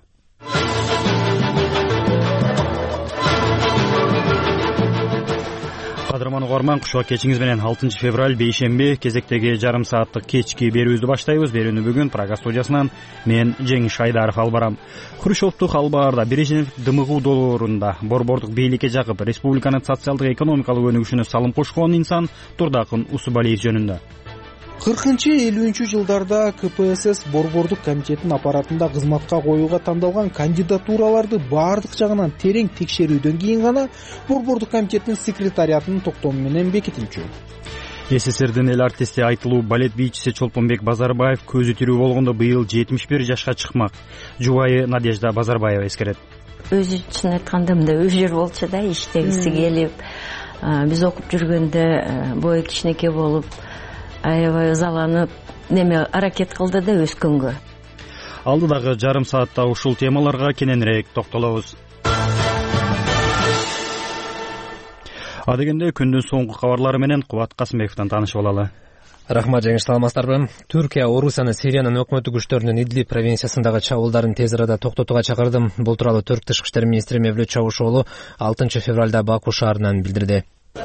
Кадырман угарман, кушук кечиңиз менен 6 февраль бейшемби кезектеги жарым сааттык кечки берүүбүздү баштайбыз. Берүүнү бүгүн Прага студиясынан мен Жеңиш Айдаров алып барам. Хрущевдук албаарда Брежнев дымыгуу долоорунда борбордук бийликке жагып, республиканын социалдык экономикалык өнүгүшүнө салым кошкон инсан Турдакын Усубалиев жөнүндө. 40-50 жылдарда КПСС борбордук комитетинин аппаратында кызматка коюуга тандалган кандидатураларды баардык жагынан терең текшерүүдөн кийин гана борбордук комитеттин секретариатынын токтому менен бекитилчү. СССРдин эл артисти, айтылуу балет бийчиси Чолпонбек Базарбаев көзү тирүү болгондо быйыл 71 жашка чыкмак. Жубайы Надежда Базарбаева эскерет. Өзү чын айтканда мындай өжөр болчу да, иштегиси келип, биз окуп жүргөндө бою кичинекей болуп, аябай ызаланып, аракет кылды да өскөнгө. Алдыдагы жарым саатта ушул темаларга кененирээк токтолобуз. Адегенде күндүн соңку кабарлары менен Кубат Касымбековдон таанышып алалы. Рахмат, Жеңиш, саламатсыздарбы? Түркия Орусияны Сириянын өкмөттүк күчтөрүнүн Идлиб провинциясындагы чабуулдарын тез арада токтотууга чакырды. Бул тууралуу Түрк тышкы иштер министри Мевлют Чавушоğlu 6 февралда Баку шаарынан билдирди.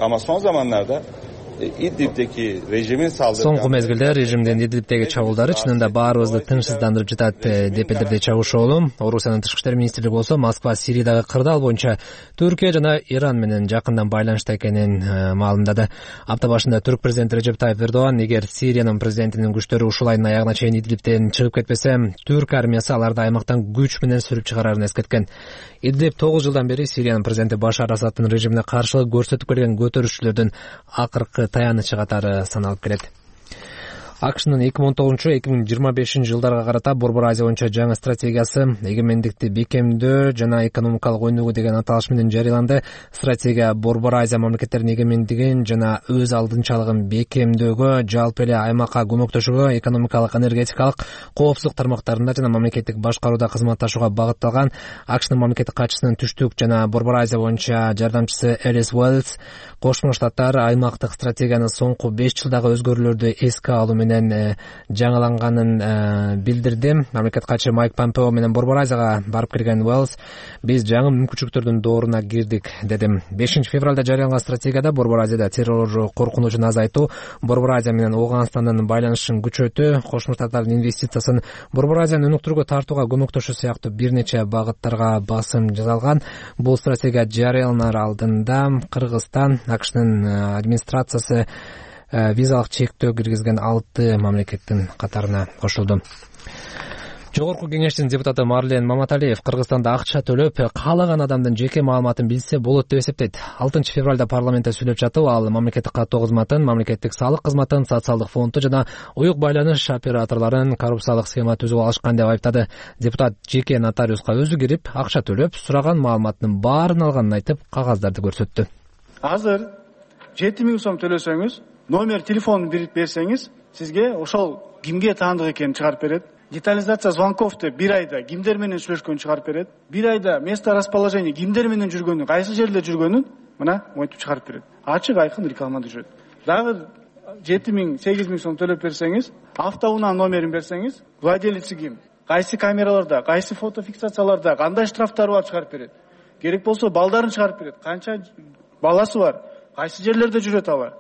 Соңку мезгилде режимдин Идлибдеги чабуулдары чынында баарыбызды тынчсыздандырып жатат, деп билдирди Чавушоğlu. Орусиянын тышкы иштер министрлиги болсо Москва Сириядагы кырдаал боюнча Түркия жана Иран менен жакындан байланышта экенин маалымдады. Апта башында Түрк президенти Режеп Тайып Эрдоган эгер Сириянын президентинин күчтөрү ушул айдын аягына чейин Идлибден чыгып кетпесе, Түрк армиясы аларды аймактан күч менен сүрүп чыгарарын эскерткен. Идлиб 9 жылдан бери Сириянын президенти Башар Асадтын режимине каршылык көрсөтүп келген көтөрүшчүлөрдүн акыркы таянычы катары саналып келет. АКШнын 2019-2025 жылдарга карата Борбор Азия боюнча жаңы стратегиясы эгемендикти бекемдөө жана экономикалык өнүгүү деген аталыш менен жарыяланды. Стратегия Борбор Азия мамлекеттеринин эгемендигин жана өз алдынчалыгын бекемдөөгө, жалпы эле аймакка көмөктөшүүгө, экономикалык, энергетикалык коопсуздук тармактарында жана мамлекеттик башкарууда кызматташууга багытталган. АКШнын мамлекеттик катчысынын түштүк жана Борбор Азия боюнча жардамчысы Элис Уэллс Кошмо Штаттар аймактык стратегиянын соңку 5 жылдагы өзгөрүүлөрдү эске алуу менен жаңыланганын билдирди. Мамлекет катчысы Майк Помпео менен Борбор Азияга барып келген Уэллс биз жаңы мүмкүнчүлүктөрдүн дооруна кирдик деди. 5 февралда жарыяланган стратегияда Борбор Азияда террор коркунучун азайтуу, Борбор Азия менен Ооганстандын байланышын күчөтүү, Кошмо Штаттардын инвестициясын Борбор Азияны өнүктүрүүгө тартууга көмөктөшүү сыяктуу бир нече багыттарга басым жасалган. Бул стратегия жарыяланар алдында Кыргызстан АКШнын администрациясы визалык чектөө киргизген 6 мамлекеттин катарына кошулду. Жогорку кеңештин депутаты Марлен Маматалиев Кыргызстанда акча төлөп, каалаган адамдын жеке маалыматын билсе болот деп эсептейт. 6 февралда парламентте сүйлөп жатып, ал мамлекеттик каттоо кызматын, мамлекеттик салык кызматын, социалдык фондду жана уюк байланыш операторлорун коррупциялык схема түзүп алышкан деп айыптады. Депутат жеке нотариуска өзү кирип, акча төлөп, сураган маалыматтын баарын алганын айтып, кагаздарды көрсөттү. Азыр 7000 сом төлөсөңүз, номер телефонун берип берсеңиз, сизге ошол кимге таандык экенин чыгарып берет. Детализация звонков деп бир айда кимдер менен сүйлөшкөнүн чыгарып берет. Бир айда место расположения кимдер менен жүргөнүн, кайсы жерде жүргөнүн мына монтип чыгарып берет. Ачык айкын рекламада жүрөт. Дагы 7000-8000 сом төлөп берсеңиз, автоунаа номерин берсеңиз, владелици ким, кайсы камераларда, кайсы фотофиксацияларда кандай штрафтары бар чыгарып берет. Керек болсо балдарын чыгарып берет. Канча баласы бар, кайсы жерлерде жүрөт алар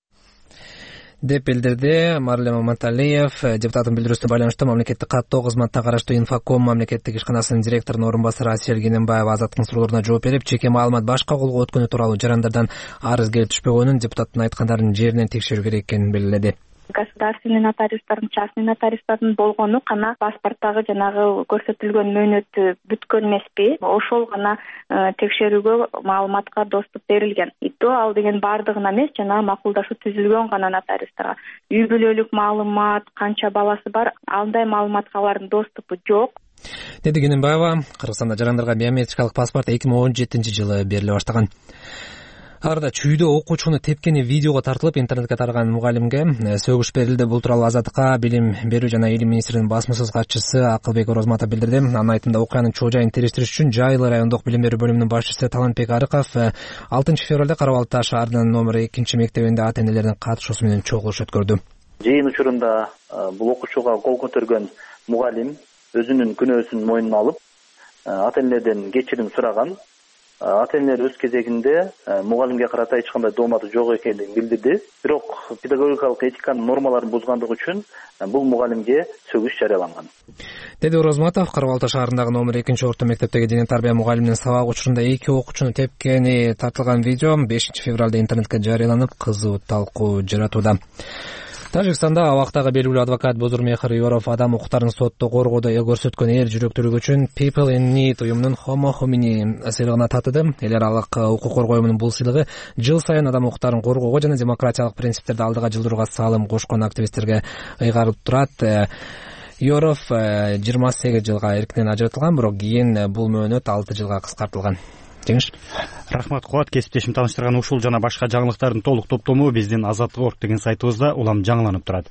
деп билдирди Марлен Маматалиев. Депутаттын билдирүүсүнө байланыштуу мамлекеттик каттоо кызматына караштуу Инфоком мамлекеттик ишканасынын директорунун орун басары Асель Кененбаева Азаттыктын суроолоруна жооп берип, чеке маалымат башка колго өткөнү тууралуу жарандардан арыз келип түшпөгөнүн, депутаттын айткандарын жеринен текшерүү керек экенин белгиледи. Государственный нотариустардын, частный нотариустардын болгону гана паспорттагы жанагы көрсөтүлгөн мөөнөтү бүткөн эмеспи, ошол гана текшерүүгө маалыматка доступ берилген. То ал деген бардыгына эмес, жанагы макулдашуу түзүлгөн гана нотариустарга. Үй бүлөлүк маалымат, канча баласы бар, андай маалыматка алардын доступу жок. Деди Кененбаева. Кыргызстанда жарандарга биометрикалык паспорт 2017-жылы бериле баштаган. Арда чүйдө окуучуну тепкени видеого тартылып интернетке тараган мугалимге сөгүш берилди. Бул тууралуу Азаттыкка билим берүү жана илим министринин басмасөз катчысы Акылбек Орозматов билдирди. Анын айтымында окуянын чоо жайын териштириш үчүн Жайлы райондук билим берүү бөлүмүнүн башчысы Талантбек Арыков 6 февралда Карабалта шаарынын номер 2 мектебинде ата-энелердин катышуусу менен чогулуш өткөрдү. Жыйын учурунда бул окуучуга кол көтөргөн мугалим өзүнүн күнөөсүн мойнуна алып, ата энелерден кечирим сураган. Ата энелер өз кезегинде мугалимге карата эч кандай дооматы жок экенин билдирди. Бирок педагогикалык этиканын нормаларын бузгандыгы үчүн бул мугалимге сөгүш жарыяланган. Деди Орозматов Кара Балта шаарындагы номер 2-орто мектептеги диний тарбия мугалиминин сабак учурунда 2 окуучуну тепкени тартылган видео 5 февралда интернетке жарыяланып, кызуу талкуу жаратууда. Тажикстанда абактагы белгилүү адвокат Бозурмехр Юров адам укуктарын сотто коргоодо эл көрсөткөн эр жүрөктүүлүгү үчүн People in Need уюмунун Homo Homini сыйлыгына татыды. Эл аралык укук коргоо уюмунун бул сыйлыгы жыл сайын адам укуктарын коргоого жана демократиялык принциптерди алдыга жылдырууга салым кошкон активисттерге ыйгарып турат. Юров 28 жылга эркинен ажыратылган, бирок кийин бул мөөнөт 6 жылга кыскартылган. Жеңиш. Рахмат Кубат. Кесиптешим тааныштырган ушул жана башка жаңылыктардын толук топтому биздин Азаттык.org деген сайтыбызда улам жаңыланып турат.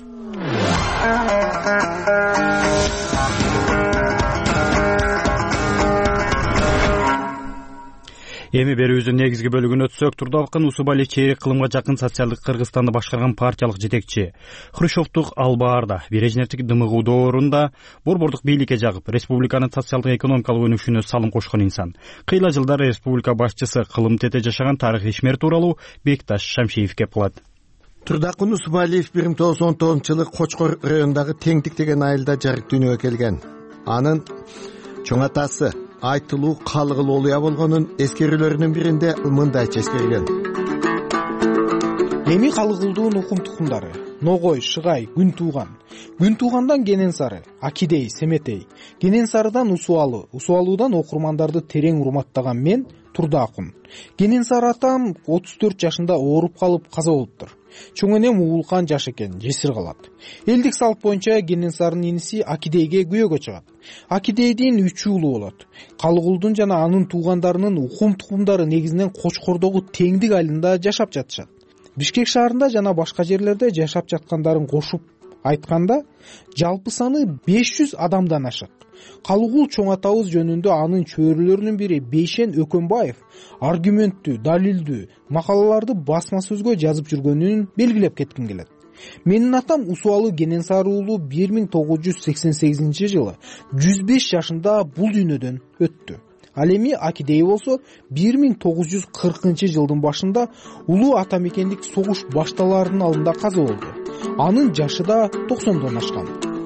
Эми берүүбүздүн негизги бөлүгүнө өтсөк, Турдабакын Усубали чейрек кылымга жакын социалдык Кыргызстанды башкарган партиялык жетекчи Хрущевдук Албаарда Брежневдик дымыгуу доорунда борбордук бийликке жагып, республиканын социалдык экономикалык өнүшүнө салым кошкон инсан. Кыйла жылдары республика башчысы кылым тете жашаган тарых ишмер тууралуу Бекташ Шамшиев кеп кылат. Турдакын Усубалиев 1919-жылы Кочкор районундагы Теңдик деген айылда жарык дүйнөгө келген. Анын чоң атасы айтылуу калгыл олуя болгонун эскерүүлөрүнүн биринде мындайча эскерген. Эми калгылдуун укум тукумдары: Ногой, Шыгай, Күн тууган. Күн туугандан Кененсары, Акидей, Семетей, Кененсарыдан Усуалы, Усуалуудан окурмандарды терең урматтаган мен Турдакын. Кененсары атам 34 жашында ооруп калып каза болуптур. Чоң энем Уулкан жаш экен, жесир калат. Элдик салт боюнча Кененсарынын иниси Акидейге күйөөгө чыгат. Акидейдин 3 уулу болот. Калгулдун жана анын туугандарынын укум тукумдары негизинен Кочкордогу Теңдик айылында жашап жатышат. Бишкек шаарында жана башка жерлерде жашап жаткандарын кошуп айтканда жалпы саны 500 адамдан ашык. Калгул чоң атабыз жөнүндө анын чөйрөлөрүнүн бири Бейшен Өкөнбаев аргументтүү, далилдүү макалаларды басма сөзгө жазып жүргөнүн белгилеп кетким келет. Менин атам Усуалы Кененсары уулу 1988 жылы 105 жашында бул дүйнөдөн өттү. Ал эми Акидей болсо 1940 жылдын башында улуу ата мекендик согуш башталаарынын алдында каза болду. Анын жашы да 90дон ашкан.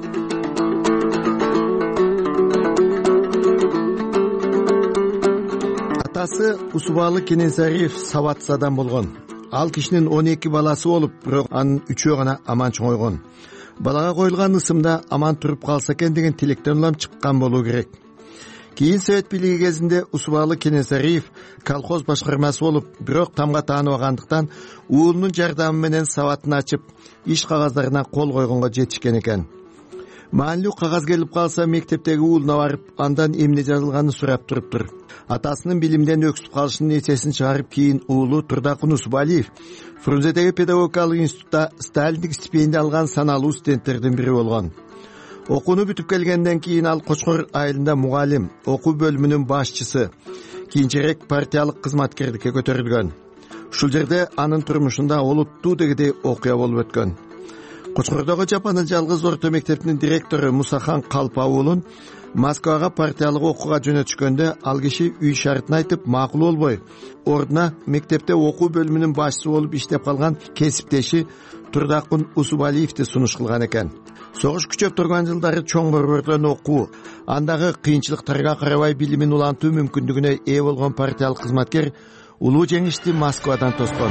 Атасы Усубалы Кененсариев сабатсыз адам болгон. Ал кишинин 12 баласы болуп, бирок анын 3-өө гана аман чоңойгон. Балага коюлган ысымда аман туруп калса экен деген тилектен улам чыккан болуу керек. Кийин Совет бийлиги кезинде Усубалы Кененсариев колхоз башкармасы болуп, бирок тамга тааныбагандыктан уулунун жардамы менен сабатын ачып, иш кагаздарына кол койгонго жетишкен экен. Маанилүү кагаз келип калса мектептеги уулуна барып, андан эмне жазылганын сурап туруптур. Атасынын билимден өксүп калышынын эсесин чыгарып, кийин уулу Турдакын Усубалиев Фрунзедеги педагогикалык институтта сталиндик стипендия алган саналуу студенттердин бири болгон. Окууну бүтүп келгенден кийин ал Кочкор айылында мугалим, окуу бөлүмүнүн башчысы, кийинчерээк партиялык кызматкерликке көтөрүлгөн. Ушул жерде анын турмушунда олуттуу дегидей окуя болуп өткөн. Кочкордогу жапаны жалгыз орто мектептин директору Мусахан Калпа уулун Москвага партиялык окууга жөнөтүшкөндө ал киши үй шартын айтып макул болбой, ордуна мектепте окуу бөлүмүнүн башчысы болуп иштеп калган кесиптеши Турдакын Усубалиевди сунуш кылган экен. Согуш күчөп турган жылдары чоң борбордон окуу, андагы кыйынчылыктарга карабай билимин улантуу мүмкүндүгүнө ээ болгон партиялык кызматкер улуу жеңишти Москвадан тоскон.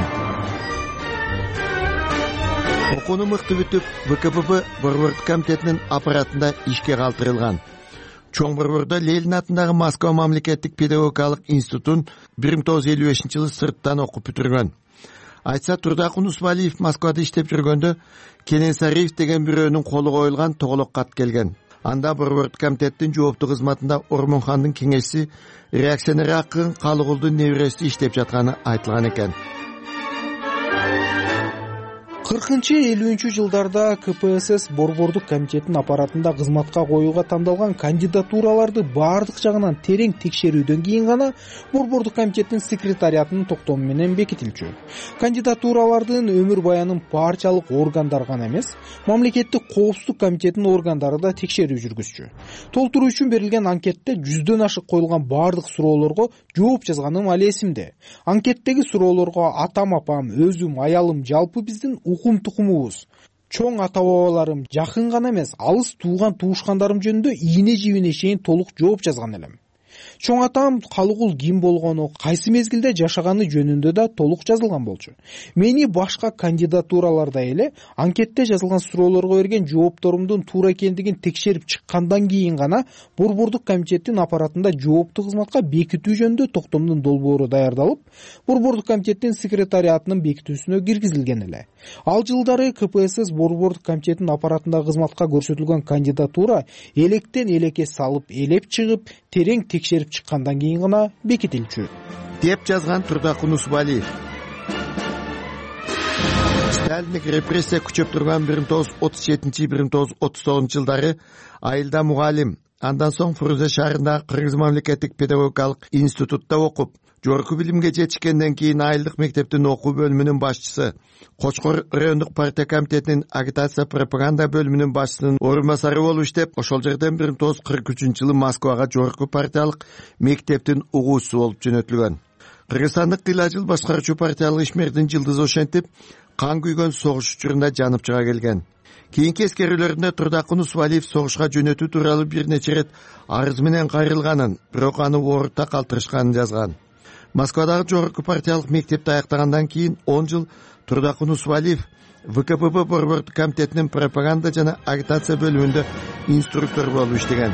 Окууну мыкты бүтүп, ВКПБ борбордук комитетинин аппаратында ишке калтырылган. Чоң борбордо Ленин атындагы Москва мамлекеттик педагогикалык институтун 1955 жылы сырттан окуп бүтүргөн. Айтса, Турдакын Усубалиев Москвада иштеп жүргөндө Кененсариев деген бирөөнүн колу коюлган тоголок кат келген. Анда борбордук комитеттин жооптуу кызматында Ормонхандын кеңешчиси реакционер акын Калыгулдун небереси иштеп жатканы айтылган экен. 40-50 жылдарда КПСС Борбордук комитетинин аппаратында кызматка коюуга тандалган кандидатураларды баардык жагынан терең текшерүүдөн кийин гана Борбордук комитеттин секретариатынын токтому менен бекитилчү. Кандидатуралардын өмүр баянын парчалык органдар гана эмес, мамлекеттик коопсуздук комитетинин органдары да текшерүү жүргүзчү. Толтуруу үчүн берилген анкетте 100дөн ашык коюлган баардык суроолорго жооп жазганым али эсимде. Анкеттеги суроолорго атам, апам, өзүм, аялым, жалпы биздин укум тукумубуз, чоң ата бабаларым, жакын гана эмес, алыс тууган туушкандарым жөнүндө ийне жибине чейин толук жооп жазган элем. Чоң атам калыгул ким болгону, кайсы мезгилде жашаганы жөнүндө да толук жазылган болчу. Мени башка кандидатураларда эле анкетте жазылган суроолорго берген жоопторумдун туура экендигин текшерип чыккандан кийин гана Борбордук комитеттин аппаратында жооптуу кызматка бекитүү жөнүндө токтомдун долбоору даярдалып, Борбордук комитеттин секретариатынын бекитүүсүнө киргизилген эле. Ал жылдары КПСС Борбордук комитеттин аппаратында кызматка көрсөтүлгөн кандидатура электен элекке салып, элеп чыгып, терең текшерип чыккандан кийин гана бекитилчү, деп жазган Турдакун Усубалиев. Сталиндик репрессия күчөп турган 1937-1939 жылдары айылда мугалим, андан соң Фрунзе шаарындагы Кыргыз мамлекеттик педагогикалык институтта окуп, жогорку билимге жетишкенден кийин айылдык мектептин окуу бөлүмүнүн башчысы, Кочкор райондук партия комитетинин агитация пропаганда бөлүмүнүн башчысынын орун басары болуп иштеп, ошол жерден 1943-жылы Москвага жогорку партиялык мектептин угуусу болуп жөнөтүлгөн. Кыргызстандык кыйлажыл башкаруучу партиялык ишмердин жылдызы ошентип, кан күйгөн согуш учурунда жанып чыга келген. Кийинки эскерүүлөрүндө Турдакун Усубалиев согушка жөнөтүү тууралуу бир нече ирет арыз менен кайрылганын, бирок аны оорутта калтырышканын жазган. Москвадагы жогорку партиялык мектепти аяктагандан кийин 10 жыл Турдакун Усубалиев ВКПБ Борбордук комитетинин пропаганда жана агитация бөлүмүндө инструктор болуп иштеген.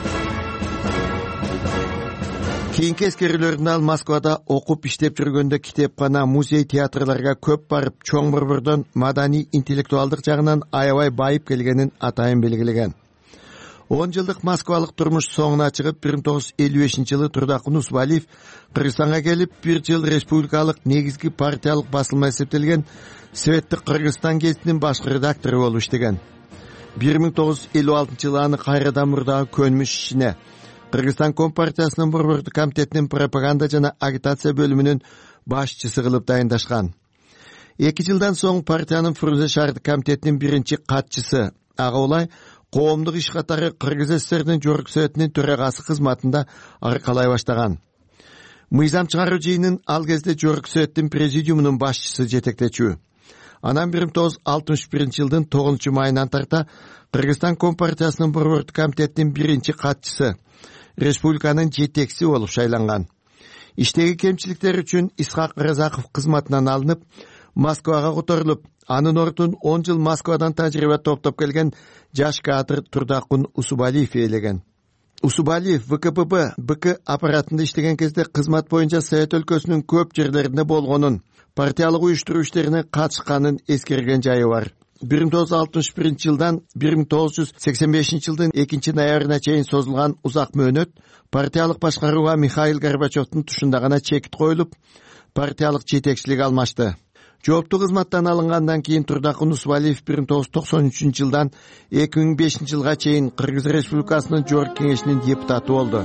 Кийинки эскерүүлөрүндө ал Москвада окуп иштеп жүргөндө китепкана, музей, театрларга көп барып, чоң борбордон маданий, интеллектуалдык жагынан аябай байып келгенин атайын белгилеген. 10 жылдык москвалык турмуш соңуна чыгып, 1955-жылы Турдакун Усубалиев Кыргызстанга келип, 1 жыл республикалык негизги партиялык басылма эсептелген Светтик Кыргызстан гезитинин башкы редактору болуп иштеген. 1956-жылы аны кайрадан мурдагы көнмүш ишине Кыргызстан Компартиясынын Борбордук комитетинин пропаганда жана агитация бөлүмүнүн башчысы кылып дайындашкан. 2 жылдан соң партиянын Фрунзе шаардык комитетинин биринчи катчысы, ага улай коомдук иш катары Кыргыз СССРдин жогорку советинин төрагасы кызматында аркалай баштаган. Мыйзам чыгаруу жыйынын ал кезде жогорку советтин президиумунун башчысы жетектечү. Анан 1961-жылдын 9-майынан тарта Кыргызстан Компартиясынын Борбордук комитетинин биринчи катчысы, республиканын жетекчиси болуп шайланган. Иштеги кемчиликтер үчүн Исхак Разаков кызматынан алынып, Москвага которулуп, анын ордун 10 жыл Москвадан тажрыйба топтоп келген жаш кадр Турдакун Усубалиев ээлеген. Усубалиев ВКПБ БК аппаратында иштеген кезде кызмат боюнча Совет өлкөсүнүн көп жерлеринде болгонун, партиялык уюштуруу иштерине катышканын эскерген жайы бар. 1961-жылдан 1985-жылдын 2-ноябрына чейин созулган узак мөөнөт партиялык башкарууга Михаил Горбачевдун тушунда гана чекит коюлуп, партиялык жетекчилик алмашты. Жооптуу кызматтан алынгандан кийин Турдакун Усубалиев 1993-жылдан 2005-жылга чейин Кыргыз Республикасынын Жогорку кеңешинин депутаты болду.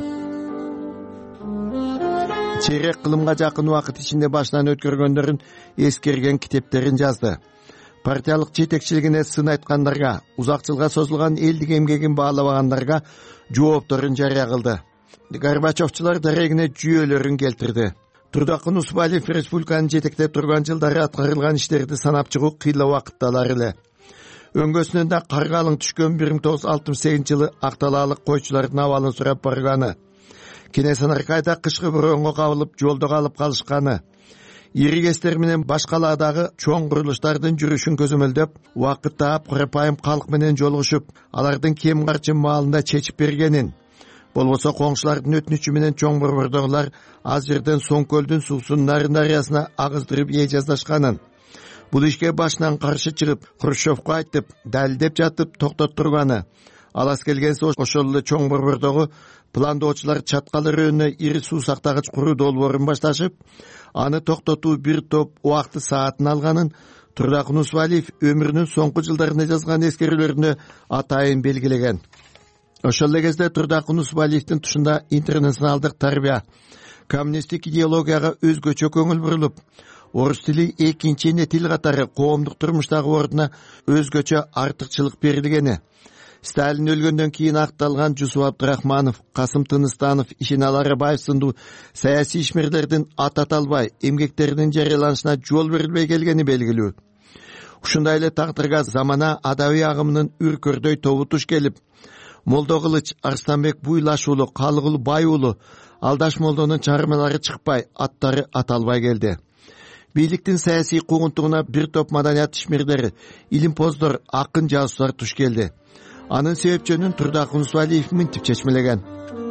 Чейрек кылымга жакын убакыт ичинде башынан өткөргөндөрүн эскерген китептерин жазды. Партиялык жетекчилигине сын айткандарга, узак жылга созулган элдик эмгегин баалабагандарга жоопторун жарыя кылды. Горбачевчулар дарегине жүйөлөрүн келтирди. Турдакун Усубалиев республиканы жетектеп турган жылдары аткарылган иштерди санап чыгуу кыйла убакытталар эле. Өңгөсүнөн да каргалың түшкөн 1968-жылы Акталаалык койчулардын абалын сурап барганы, Кенесары Аркайда кышкы бороонго кабылып жолдо калып калышканы, ири кестер менен башкаладагы чоң курулуштардын жүрүшүн көзөмөлдөп, убакыт таап курапайым калк менен жолугушуп, алардын кем карчын маалында чечип бергенин, болбосо коңшулардын өтүнүчү менен чоң борбордогулар аз жерден Соң көлдүн суусун Нарын дарыясына агыздырып жаздашканын, бул ишке башынан каршы чыгып, Хрущевко айтып, далилдеп жатып токтоттурганы, алас келгенсе ошол эле чоң борбордогу пландоочулар Чаткалы районуна ири суу сактагыч куруу долбоорун башташып, аны токтотуу бир топ убакты саатын алганын, Турдакун Усубалиев өмүрүнүн соңку жылдарында жазган эскерүүлөрүндө атайын белгилеген. Ошол эле кезде Турдакун Усубалиевдин тушунда интернационалдык тарбия, коммунисттик идеологияга өзгөчө көңүл бурулуп, орус тили экинчи эне тил катары коомдук турмуштагы ордуна өзгөчө артыкчылык берилгени, Сталин өлгөндөн кийин акталган Жусуп Абдырахманов, Касым Тыныстанов, Ишеналы Арабаев сындуу саясий ишмерлердин ат аталбай эмгектеринин жарыяланышына жол берилбей келгени белгилүү. Ушундай эле тагдырга замана адабий агымынын үркөрдөй тобу туш келип, Молдо Кылыч, Арстанбек Буйлаш уулу, Калыгул Бай уулу, Алдаш Молдонун чыгармалары чыкпай, аттары аталбай келди. Бийликтин саясий куугунтугуна бир топ маданият ишмерлери, илимпоздор, акын жазуучулар туш келди. Анын себепчөнүн Турдакун Усубалиев мынтип чечмелеген.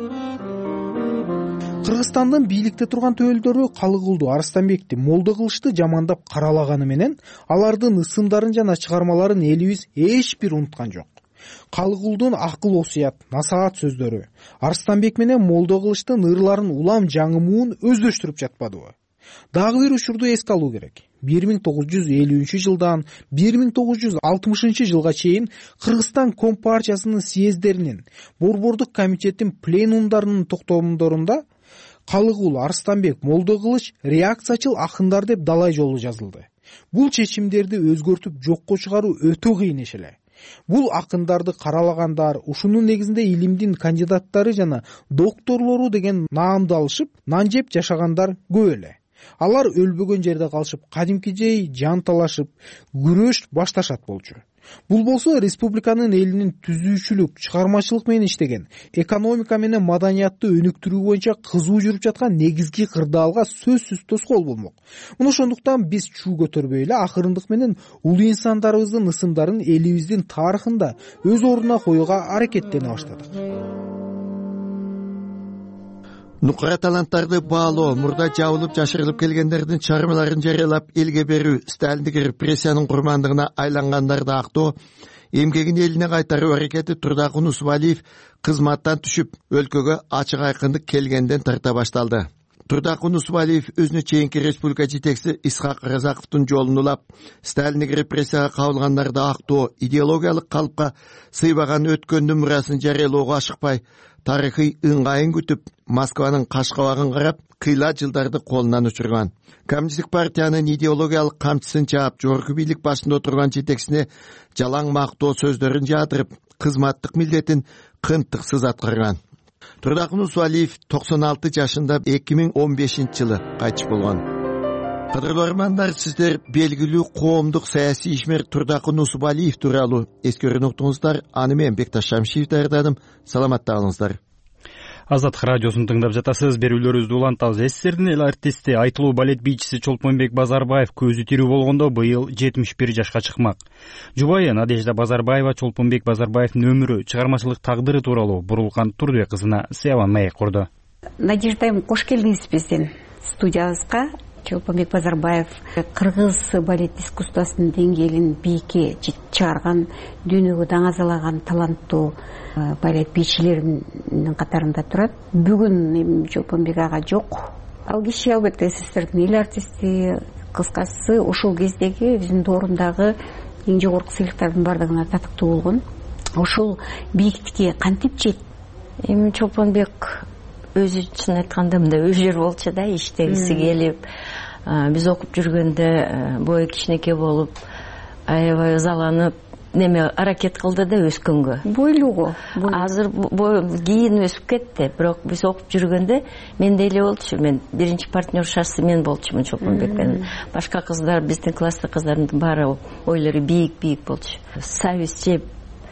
Кыргызстандын бийликте турган төөлдөрү Калыгулду, Арстанбекти, Молдо Кылычты жамандап каралаганы менен алардын ысымдарын жана чыгармаларын элибиз эч бир унуткан жок. Калыгулдун акыл осуят, насаат сөздөрү Арстанбек менен Молдо Кылычтын ырларын улам жаңымуун өздөштүрүп жатпадыбы? Дагы бир учурду эске алуу керек. 1950-жылдан 1960-жылга чейин Кыргызстан Компартиясынын съездеринин, Борбордук комитеттин пленумдарынын токтомдорунда Калыгул, Арстанбек, Молдо Кылыч реакциячыл акындар деп далай жолу жазылды. Бул чечимдерди өзгөртүп жокко чыгаруу өтө кыйын иш эле. Бул акындарды каралагандар, ушунун негизинде илимдин кандидаттары жана докторлору деген наамды алышып, нан жеп жашагандар көп эле. Алар өлбөгөн жерде калышып, кадимкидей жанталашып, күрөш башташат болчу. Бул болсо республиканын элинин түзүүчүлүк, чыгармачылык менен иштеген, экономика менен маданиятты өнүктүрүү боюнча кызуу жүрүп жаткан негизги кырдаалга сөзсүз тоскоол болмок. Мына ошондуктан биз чуу көтөрбөй эле акырындык менен улуу инсандарыбыздын ысымдарын элибиздин тарыхында өз ордуна коюуга аракеттене баштадык. Нукара таланттарды баалоо, мурда жабылып жашырылып келгендердин чыгармаларын жарыялап элге берүү, сталиндик репрессиянын курмандыгына айлангандарды актоо, эмгегин элине кайтаруу аракети Турдакун Усубалиев кызматтан түшүп, өлкөгө ачык айкындык келгенден тарта башталды. Турдакун Усубалиев өзүнө чейинки республика жетекчиси Исхак Разаковдун жолун улап, сталиндик репрессияга кабылгандарды актоо, идеологиялык калыпка сыйбаган өткөндүн мурасын жарыялоого ашыкпай, тарыхый ыңгайын күтүп, Москванын кашкабагын карап, кыйла жылдарды колунан учурган. Коммунисттик партиянын идеологиялык камчысын чаап, жогорку бийлик башында отурган жетекчисине жалаң мактоо сөздөрүн жаадырып, кызматтык милдетин кынтыксыз аткарган. Турдакун Усубалиев 96 жашында 2015-жылы кайтыш болгон. Кадырлуу армандар, сиздер белгилүү коомдук саясий ишмер Турдакун Усубалиев тууралуу эскерүүнү уктуңуздар. Аны мен Бекташ Шамшиев даярдадым. Саламатта калыңыздар. Азаттык радиосун тыңдап жатасыз. Берүүлөрүбүздү улантабыз. Эстердин эл артисти, айтылуу балет бийчиси Чолпонбек Базарбаев көзү тирүү болгондо быйыл 71 жашка чыкмак. Жубайы Надежда Базарбаева Чолпонбек Базарбаевдин өмүрү, чыгармачылык тагдыры тууралуу Бурулкан Турдубек кызына Сыябан маек курду. Надежда, кош келдиңиз биздин студиябызга. Чолпонбек Базарбаев кыргыз балет искусствосунун деңгээлин бийикке чыгарган, дүйнөгө даңазалаган таланттуу балет бийчилеринин катарында турат. Бүгүн Чолпонбек ага жок. Ал киши албетте сиздердин эл артисти, кыскасы ошол кездеги биздин доорундагы эң жогорку сыйлыктардын баардыгына татыктуу болгон. Ошол бийиктикке кантип жет? Эми Чолпонбек өзү чын айтканда мындай өжөр болчу да, иштегиси келип, биз окуп жүргөндө бою кичинекей болуп, аябай ызаланып, неме аракет кылды да өскөнгө. Бойлуго. Азыр кийин өсүп кетти, бирок биз окуп жүргөндө менде эле болчу. Мен биринчи партнершасы мен болчумун Чолпонбекпен. Башка кыздар, биздин класстын кыздардын баары ойлору бийик болчу. Сабиз жеп,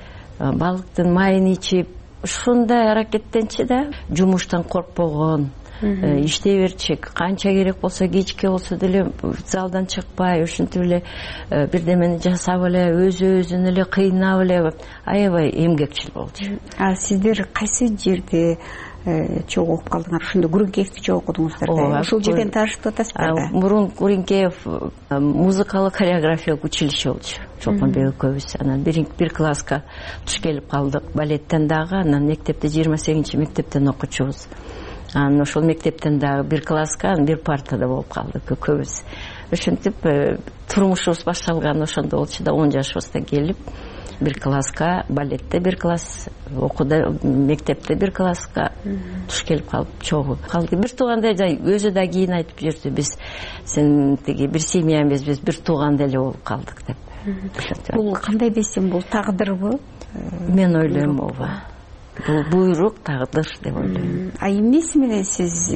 балыктын майын ичип, ушундай аракеттенчи да, жумуштан коркпогон, иштей берчи, канча керек болсо кечке болсо деле залдан чыкпай, ушинтип эле бирдемени жасап эле, өзүн эле кыйнап эле, аябай эмгекчил болчу. А сиздер кайсы жерде чогуу окуп калдыңар? Ошондо Гуринкеевди жок окудуңуздар да? Ошол жерден таашып атасыздар да? Мурун Гуринкеев музыкалык хореографиялык училище болчу. Чолпонбек экөөбүз анан бир класска туш келип калдык. Балеттен дагы, анан мектепте 28-чи мектептен окучубуз. Анан ошол мектептен дагы бир класска, бир партада болуп калдык экөөбүз. ошентип турмушубуз башталган ошондо болчу да 10 жашыбызда келип бир класска, балетте бир класс, окууда мектепте бир класска туш келип калып чогуу калды. Бир туугандай өзү да кийин айтып жүрдү, биз сен тиги бир семья эмеспиз, бир туугандай эле болуп калдык деп. Бул кандай десем, бул тагдырбы? Мен ойлойм ооба. Бул буйрук, тагдыр деп ойлойм. Эмнеси менен сиз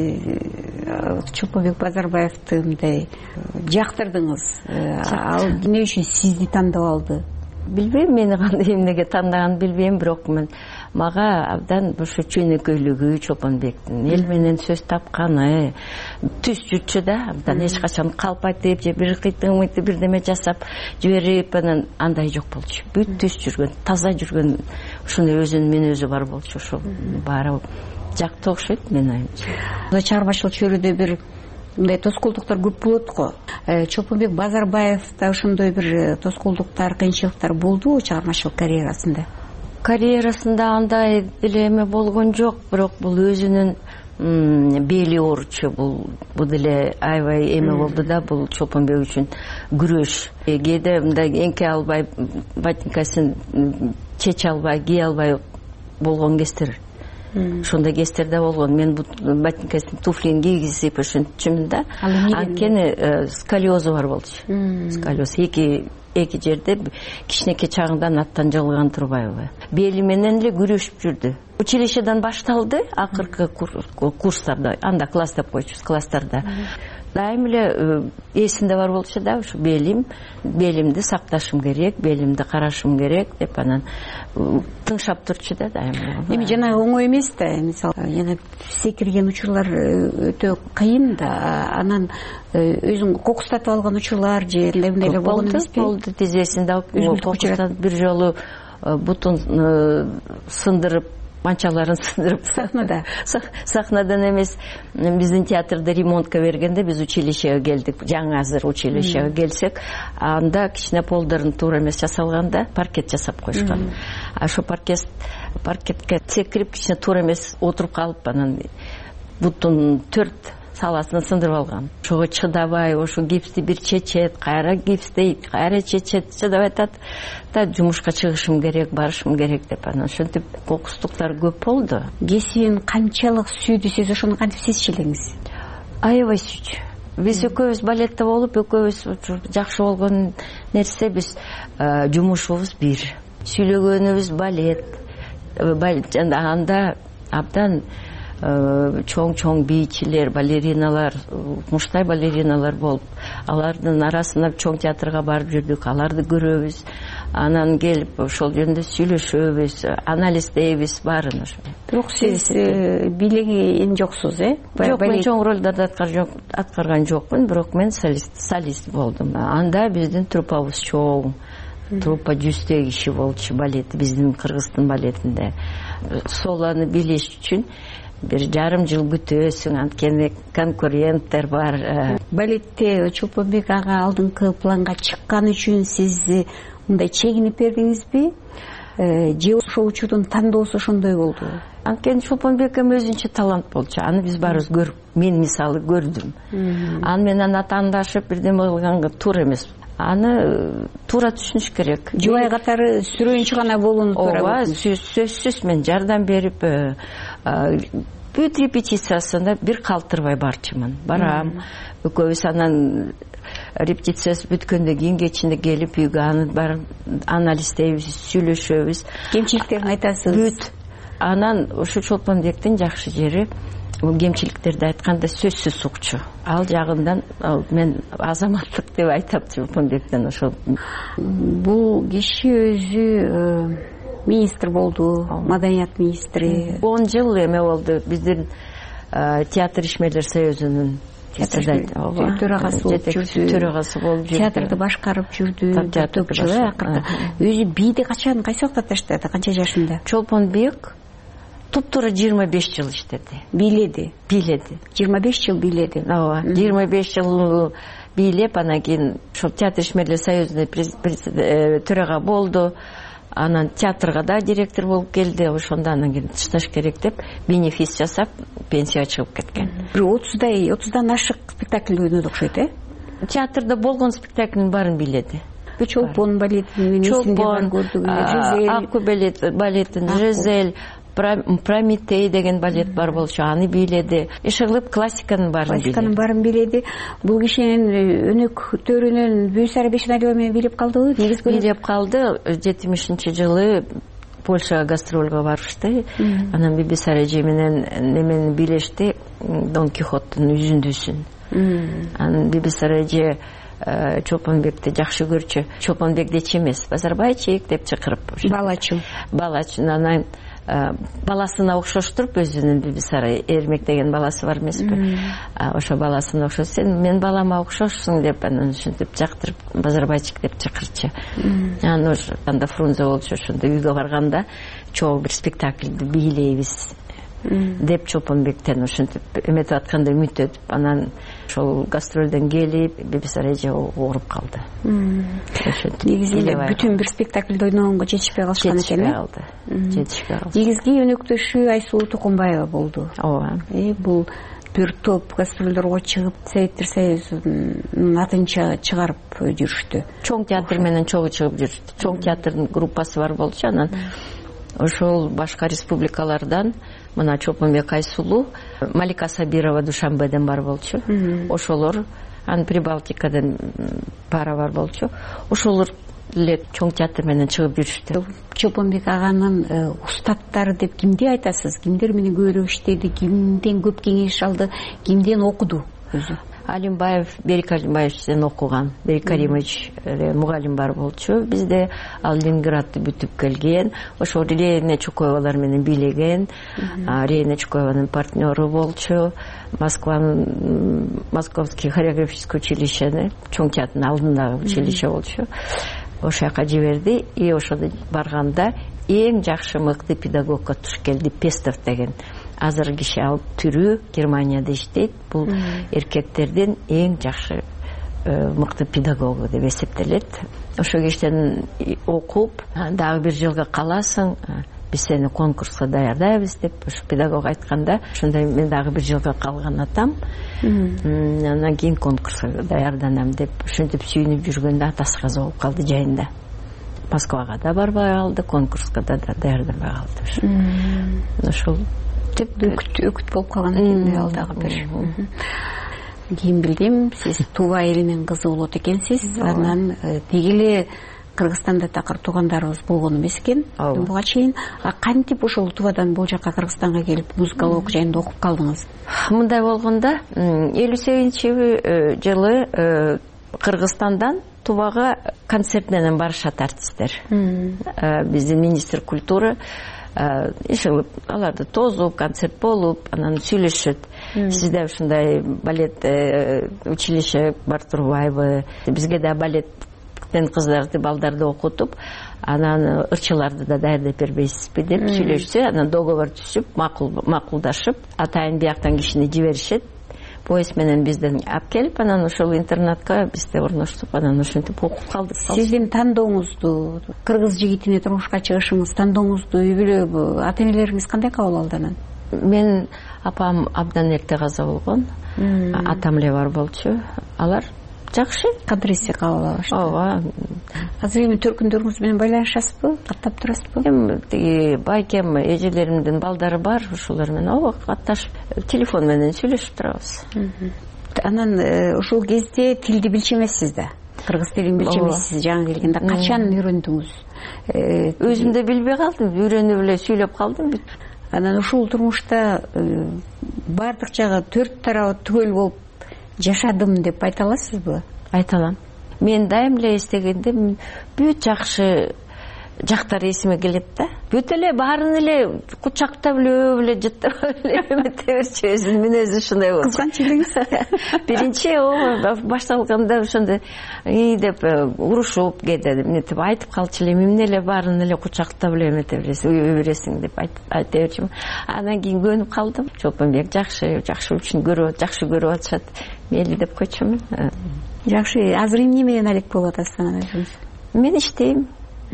Чолпонбек Базарбаевди мындай жактырдыңыз? Ал эмне үчүн сизди тандап алды? Билбейм, мени кандай эмнеге тандаганын билбейм, бирок мага абдан ошо чөнөкөйлүгү Чолпонбектин, эл менен сөз тапканы, түз жүрчү да, абдан эч качан калп айтып же бир кыйтың бирдеме жасап жиберип анан андай жок болчу. Бүт түз жүргөн, таза жүргөн, ушундай өзүнүн мүнөзү бар болчу. Ошо баары жакты окшойт менин оюмча. Чарбачылык чөйрөдө бир мындай тоскоолдуктар көп болот го. Чолпонбек Базарбаевда ошондой бир тоскоолдуктар, кыйынчылыктар болдубу чыгармачылык карьерасында? Карьерасында андай деле эме болгон жок, бирок бул өзүнүн бели ооручу, бул деле аябай эме болду да, бул Чолпонбек үчүн күрөш. Кээде мындай эңке албай, ботинкасын чече албай, кие албай болгон кездер. Ошондой кездер да болгон. Мен ботинкасын, туфлин кийгизип ошентчүмүн да. Анткени сколиозу бар болчу. Сколиоз эки жерде кичинекей чагыңдан аттан жығылган турбайбы. Бели менен эле күрөшүп жүрдү. Училищеден башталды, акыркы курстарда, анда класс деп койчубуз, класстарда. Дайым эле эсимде бар болчу да, ушу белимди сакташым керек, белимди карашым керек деп анан тыңшап турчу да дайым эле. Эми жана оңой эмес да, мисалы, жана секирген учурлар өтө кыйын да, анан өзүң кокустатып алган учурлар же эмнелер болгон эмеспи? Болду, тизесинде кокустатып бир жолу бутун сындырып, манчаларын сындырып сахнадан эмес, биздин театрда ремонтка бергенде биз училищеге келдик, жаңы азыр училищеге келсек, анда кичине полдорун туура эмес жасалганда паркет жасап коюшкан. Ошо паркетке секирип кичине туура эмес отуруп калып, анан бутун 4 саласын сындырып алган. Ошого чыдабай, ошо гипсти бир чечет, кайра гипстейт, кайра чечет, чыдабай атат. Да жумушка чыгышым керек, барышым керек деп анан ошентип кокустуктар көп болду. Кесибин канчалык сүйдү, сиз ошону кантип сезчилеңиз? Аябай сүйчү. Биз экөөбүз балетте болуп, экөөбүз жакшы болгон нерсе биз жумушубуз бир. Сүйлөгөнүбүз балет. Анда абдан чоң бийчилер, балериналар, муштай балериналар болуп, алардын арасына чоң театрга барып жүрдүк, аларды көрөбүз, анан келип ошол жөнүндө сүйлөшөбүз, анализдейбиз баарын ошо. Бирок сиз бийлеген жоксуз, Жок, мен чоң ролдорду аткарган жокмун, бирок мен солист болдум. Анда биздин труппабыз чоң. Труппа 100 киши болчу, балет, биздин Кыргыздын балетинде. Солону билиш үчүн бир жарым жыл күтөсүң, анткени конкуренттер бар. Балетте Чолпонбек ага алдыңкы планга чыккан үчүн сиз мындай чегинип бердиңизби? Же ошол учурдун тандоосу ошондой болду? Анткени Чолпонбек эми өзүнчө талант болчу. Аны биз баарыбыз көрүп, мен мисалы көрдүм. Аны менен атаандашып бирдеме кылганга туура эмес. Аны туура түшүнүш керек. Жубай катары сүрөөнчү гана болууну туура. Ооба, сөзсүз мен жардам берип, бүт репетициясында бир калтырбай барчумун. Барам, экөөбүз анан репетициясы бүткөндөн кийин кечинде келип үйгө аны барып анализдейбиз, сүйлөшөбүз. Кемчиликтерин айтасыз. Бүт. Анан ошо Чолпонбектин жакшы жери, бул кемчиликтерди айтканда сөзсүз укчу. Ал жагынан мен азаматтык деп айтам Чолпонбектен ошол. Бул киши өзү министр болду, маданият министри. 10 жыл эме болду биздин театр ишмерлер союзунун төрагасы болуп жүрдү. Театрды башкарып жүрдү. Өзү бийди качан, кайсы убакта таштады, канча жашында? Чолпонбек туптуура 25 жыл иштеди. Бийледи. 25 жыл бийледи. Ооба, 25 жыл бийлеп, анан кийин ошол театр ишмерлер союзунун төрага болду. Анан театрга да директор болуп келди. Ошондо анан кийин тышташ керек деп бенефис жасап пенсияга чыгып кеткен. 30дан ашык спектакль ойноду окшойт, театрда болгон спектакльдин баарын биледи. Чолпон балетин, Чолпон, Акку балетин, Жизель, Прометей деген балет бар болчу, аны биледи. Ишыгылып классиканын баарын биледи. Бул кишинин өнөктөрүнөн Бүйсары Бешеналова менен билип калдыбы? Билип калды. 70-жылы Польшага гастролго барышты. Анан Бибисар эже менен немени билешти, Дон Кихоттун үзүндүсүн. Анан Бибисар эже Чолпонбекти жакшы көрчү. Чолпонбек дечи эмес, Базарбайчик деп чакырып. Балачы. Анан баласына окшоштуруп, өзүнүн Бибисары Эрмек деген баласы бар эмеспи? Ошо баласына окшош, сен мен балама окшошсуң деп, анан ушинтип жактырып Базарбайчик деп чакырчу. Анан анда Фрунзе болчу, ошондо үйгө барганда чогуу бир спектакльди бийлейбиз деп Чолпонбектен ушинтип эметип атканда үмүттөнүп, анан ошол гастролдон келип Бибисар эже ооруп калды. Негизи бүтүн бир спектакльде ойногонго жетишпей калышкан экен. Жетишпей калды. Негизги өнөктөшү Айсулуу Тукумбаева болду. Ооба. Бул бир топ гастролдорго чыгып, Советтер Союзунун атынча чыгарып жүрүштү. Чоң театр менен чогуу чыгып жүрүштү. Чоң театрдын группасы бар болчу, анан ошол башка республикалардан мына Чолпонбек Айсулуу, Малика Сабирова Душанбеден бар болчу. Ошолор, ан Прибалтикадан пара бар болчу. Ошолор эле чоң театр менен чыгып жүрүштү. Чолпонбек аганын устаттары деп кимди айтасыз? Кимдер менен көбүрөөк иштеди? Кимден көп кеңеш алды? Кимден окуду өзү? Алимбаев, Берик Алимбаевичтен окуган. Берик Каримович мугалим бар болчу. Бизде ал Ленинградты бүтүп келген. Ошо Рейна Чукоевалар менен бийлеген. Рейна Чукоеванын партнеру болчу. Московский хореографическое училищени, чоң театрдын алдындагы училище болчу. Ошо жака жиберди. И ошодо барганда эң жакшы мыкты педагогко туш келди, Пестов деген. Азыр киши ал түрү Германияда иштейт. Бул эркектердин эң жакшы мыкты педагогу деп эсептелет. Ошо кештен окуп, дагы бир жылга каласың, биз сени конкурска даярдайбыз деп ушу педагог айтканда, ошондой мен дагы бир жылга калган атам. Анан кийин конкурска даярданам деп ушинтип сүйүнүп жүргөндө атасы каза болуп калды жайында. Москвага да барбай калды, конкурска да даярданбай калды. Ошол өкүт болуп калган экен ал дагы бир. Кийин билдим, сиз Тува элинин кызы болот экенсиз. Анан деги эле Кыргызстанда такыр туугандарыбыз болгон эмес экен буга чейин. Кантип ошол Тувадан бул жака Кыргызстанга келип музыкалык жайында окуп калдыңыз? Мындай болгондо 58-жылы Кыргызстандан Тувага концерт менен барышат артисттер. Биздин министр культуры ишилип, аларды тозуп, концерт болуп, анан сүйлөшөт. Сизде ушундай балет училище бар турбайбы? Бизге да балеттен кыздарды, балдарды окутуп, анан ырчыларды да даярдап бербейсизби деп сүйлөшсө, анан договор түзүп, макулдашып, атайын бияктан кишини жиберишет. Поезд менен бизден алып келип, анан ошол интернатка бизде орноштуп, анан ошентип окуп калдык. Сиздин тандооңузду, кыргыз жигитине турмушка чыгышыңыз, тандооңузду үй бүлө ата-энелериңиз кандай кабыл алды анан? Мен апам абдан эрте каза болгон, атам эле бар болчу. Алар жакшы кадыресе кабыл алышты. Ооба. Азыр эми төркүндөрүңүз менен байланышасызбы? Каттап турасызбы? Эми байкем эжелеримдин балдары бар, ошолор менен ооба катташып, телефон менен сүйлөшүп турабыз. Анан ушул кезде тилди билчү эмессиз да? Кыргыз тилин билчү эмессиз жаңы келгенде. Качан үйрөндүңүз? Өзүм да билбей калдым, үйрөнүп эле сүйлөп калдым. Анан ушул турмушта бардык жагы төрт тарабы түгөл болуп жашадым деп айта аласызбы? Айта алам. Мен дайым эле эстегенде бүт жакшы жактары эсиме келет да. Бүт эле баарын эле кучактап эле жыттап эле эмете берчү, өзүнүн мүнөзү ушундай болчу. Кызганчылыгыңыз? Биринчи башталганда ошондой деп урушуп кетет, эмнетип айтып калчу эле, эмне эле баарын эле кучактап эле эмете бересиң деп айта берчүмүн. Анан кийин көнүп калдым. Чолпонбек жакшы үчүн жакшы көрүп атышат. Мейли деп койчумун. Жакшы. Азыр эмне менен алек болуп атасыз анан өзүңүз? Мен иштейм.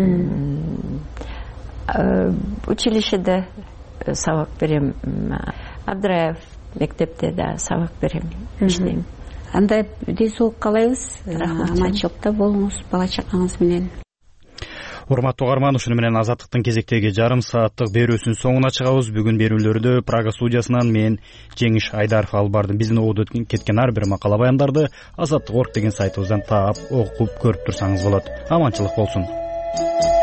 Училищеде сабак берем. Абдраев мектепте да сабак берем, иштейм. анда ден соолук каалайбыз. Аманчылыкта болуңуз бала чакаңыз менен. Урматтуу угарман, ушуну менен Азаттыктын кезектеги жарым сааттык берүүсүнүн соңуна чыгабыз. Бүгүн берүүлөрдү Прага студиясынан мен Жеңиш Айдаров алып бардым. Биздин угуп кеткен ар бир макала баяндарды Азаттык.org деген сайтыбыздан таап, окуп көрүп турсаңыз болот. Аманчылык болсун.